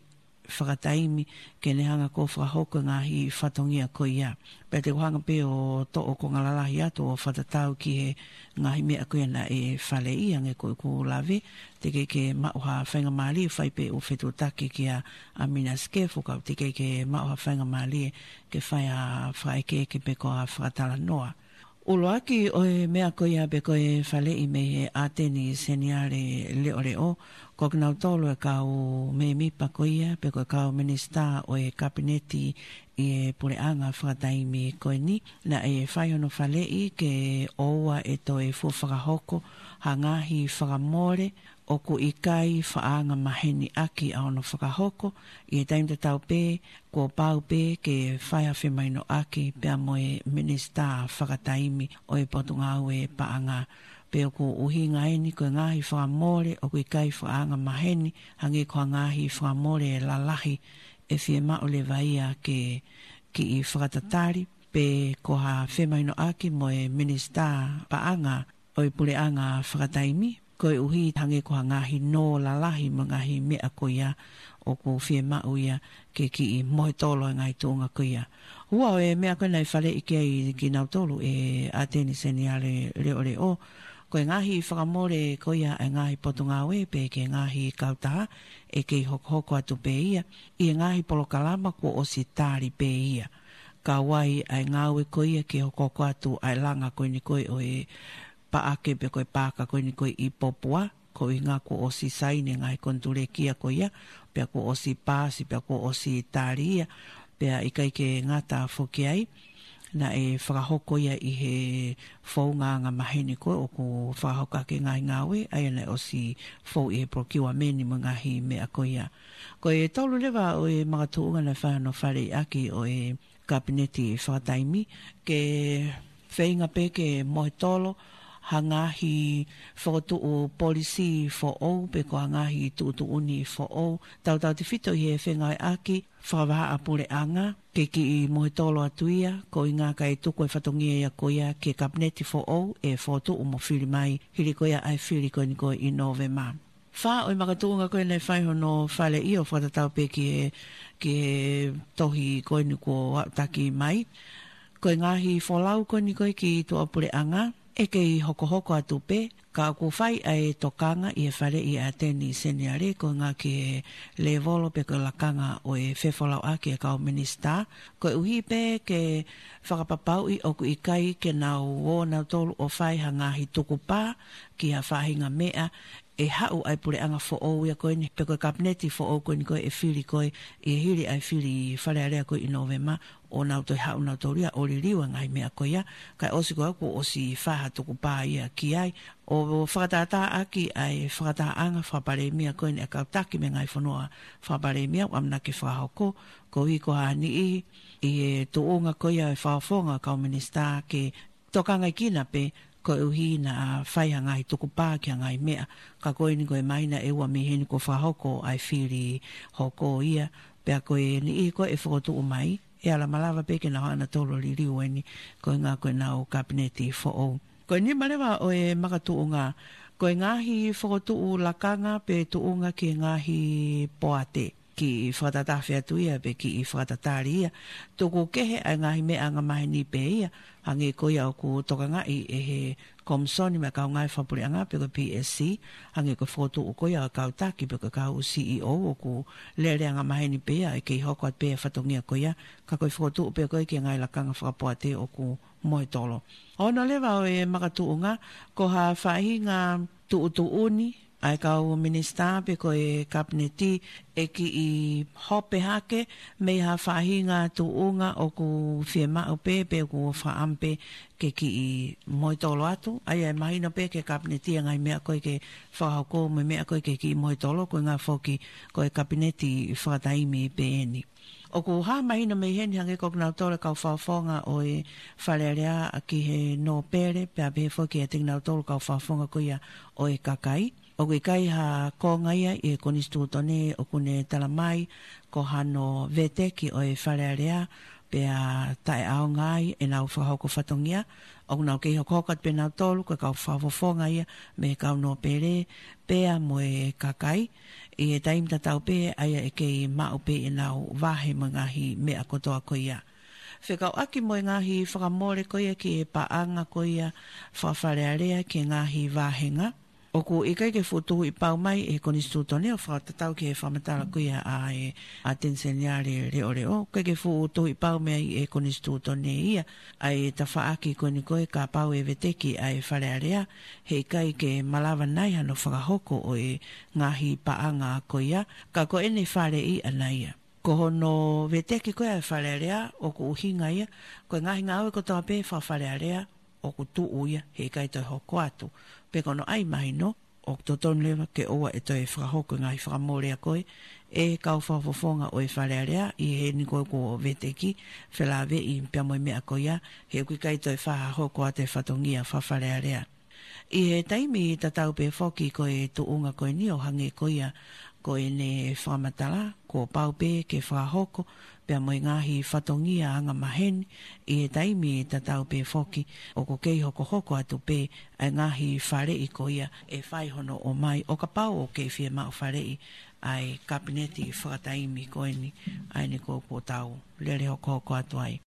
whakataimi ke ne hanga ko whakahoko ngahi whatongia ko ia. Pea te kohanga pe o to o ko ngalalahi atu o whatatau ki he ngahi mea ko ia na e whale ia nge ko ko lawe te ke ke mauha whainga maali whai pe o whetu take ki a Amina Skefu kau te ke ke mauha whainga maali ke whai a whai ke ke pe ko a whakatala noa. Ulo aki o e mea ko ia pe ko e whale i me he ateni seniare leo leo ko kinau tolo e kau me mipa ko ia pe ko e kau minista o e kabineti i e pureanga whakataimi koe ni na e whaihono whale i ke oua e to e fu whakahoko hangahi whakamore o ku i kai whaanga maheni aki a ono whakahoko i e taimta tau pe ko pau pe ke whaiha whemaino aki pe mo e minista whakataimi o e potungau e paanga pe o ku uhi ngaini ko ngahi whakamore o ku i kai whaanga maheni hangi ko ngahi whakamore e lalahi e fie mao le vaia ke ki i whakatatari pe ko ha whemaino aki mo e minista paanga o i pureanga whakataimi ko e uhi hange ko ngahi no lalahi mo ngahi mea ko ia o ko fie mao ia ke ki i mohe tolo ngai tuunga ko ia. Hua o e mea ko nei whale i ke i ki nau tolu e ateni seniale reo reo ko e ngahi whakamore ko ia e ngahi potungawe pe ke ngahi kautaha e ke hoko atu pe ia i e ngahi polokalama ko o si tari pe ia. Ka wai ai ngawe ko ia ke hoko atu ai langa ko ni koe o e paake pe koe paka koe ni koe i popua ko i ngā ko o si saine ngai konture kia ko ia pe ko o si pasi pe ko o si tari ia pe i kai ke ngata foki ai na e whakahoko ia i he whaunga ngā maheni koe o ko whahoka ke ngai ngawe ai ana o si whau i he prokiwa meni mo ngahi mea ko ia. Ko e tolu lewa o e mga tuunga na whano whare aki o e kabineti whakataimi ke whainga pe ke mohe tolo hangahi whakotu o polisi fo o pe ko hangahi tuutu uni fo o tau tau te whito i he whengai aki whakawaha apure anga ke ki i mohe tolo atuia ko i ngā kai tuku e whatongia ia ko ia ke kabineti fo o e whakotu o mo whiri mai hiri ko ia ai whiri ko ni ko i novema. Wha o i makatuunga koe nei whaihono whale i o whatatau pe ki e ki e tohi koe ni ko taki mai ko i ngahi wholau koe ni koe ki tu apure anga e kei hoko hoko atu pe, ka ku whai ai tokanga i e whare i a teni seniare ko ngā ki e le volo pe ko lakanga o e whewholau a ki e kao minista. Ko uhi pe ke whakapapau i oku i kai ke nau o nau tolu o whai hangahi tuku pā ki ha whahinga mea e hau ai pure anga fo o ia koe ni pe koe kabineti fo o koe ni koe e whiri koe i hiri ai whiri whare area koe i novema o nau toi hau nau toria o ririwa ngai mea koe ia kai osi koe aku osi whaha tuku pā ia ki ai o whakatata aki ai whakata anga whapare mea koe ni a kautaki me ngai whanua whapare mea o amna ki whahoko ko hi ko hani i i e tuunga koe ia e whaofonga kao minista ke tokanga kina pe ko uhi na whai hangai tuku pā ki hangai mea. Ka koe ni koe maina e ua mihe ni ko whahoko ai whiri hoko ia. Pea koe ni i koe e whakotu o mai. E ala malawa peke na hana tolo li riu eni koe ngā koe nao kabineti fo o. Koe ni marewa o e makatu o ngā. Koe ngahi whakotu o lakanga pe tuunga ki ngahi poate. Ki whakatatawhia tu ia pe ki i whakatatari ia. Toko kehe ai ngahi mea anga mahi ni pe ia. Hange ko ia o ku toka ngai e he komsoni me kau ngai whapuri anga pe ko P S C. Hange ko whotu o ko ia kau taki pe ko kau C E O o ku lere anga mahi ni pe ia e kei hoko at pe e whatongia ko ia. Ka koe whotu o pe ko i ki ngai lakanga whakapoate o ku moe tolo. Ona lewa o e makatu o nga ko ha whahi ngā tuutu uni ai kau minista pe ko e kabineti e ki i hope hake me ha whahinga tuunga o ku whiema o pe pe ku whaampe ke ki i moitolo atu ai ai mahina pe ke kabineti ngai mea koe ke whahoko me mea koe ke ki i moitolo ko ngā whoki ko e kabineti whakataimi pe eni. O ku ha mahina me heni hange ko nau tole kau whawhonga o e whalearea ki he no pere pe a pe whoki e ting nau tole kau whawhonga ko ia o e kakai. O kui kai ha konga ia i e konistu tone o kune talamai ko hano vete ki o e wharearea pe a tae ao ngai e nau whahoko whatongia. O nau kei hokokat pe nau tolu ka kau whafofonga ia me kau no pere pe a mo e kakai. I e taim tatau pe aia e kei mau pe e nau wahe mo ngahi mea kotoa ko ia. Whekau aki mo ngahi whakamore ko ia ki e paanga ko ia whawharearea ki ngahi wahenga. Oku i kai ke futuhu i pau mai e konistutone o whakatatau ki e whamatala ko ia a e a tensenyare reo reo. Kai ke futuhu i pau mai e konistutone ia a e ta whaaki ko ni koe ka pau e veteki a e wharearea hei kai ke malawa nai hano whakahoko o e ngahi paanga ko ia ka ko ene whare i anaia. Ko hono veteki koe a e wharearea o ku uhinga ia ko ngahi ngau e ko toa pe whawharearea o ku tu uia hei kai toi hoko atu. Pe kono ai mahi no, o toton lewa ke oa e toi whakahoko ngai whakamore a koe, e kau whawhafonga o e wharearea i he ni koe ko veteki, whelawe i pia moi mea koia, he kui kai toi whahoko a te whatongia whawharearea. I he taimi tatau pe whoki koe tuunga koe ni o hange koia, koe ne whamatala, ko paupe ke whahoko, pia moi ngahi whatongia anga maheni, i e taimi tatau pe whoki, o ko kei hoko hoko atu pe, ai ngahi whare i koia, e whaihono o mai, o ka pau o kei whia mau whare i, ai kabineti whakataimi koe ni, ai ni ko po tau, lere hoko hoko atu ai.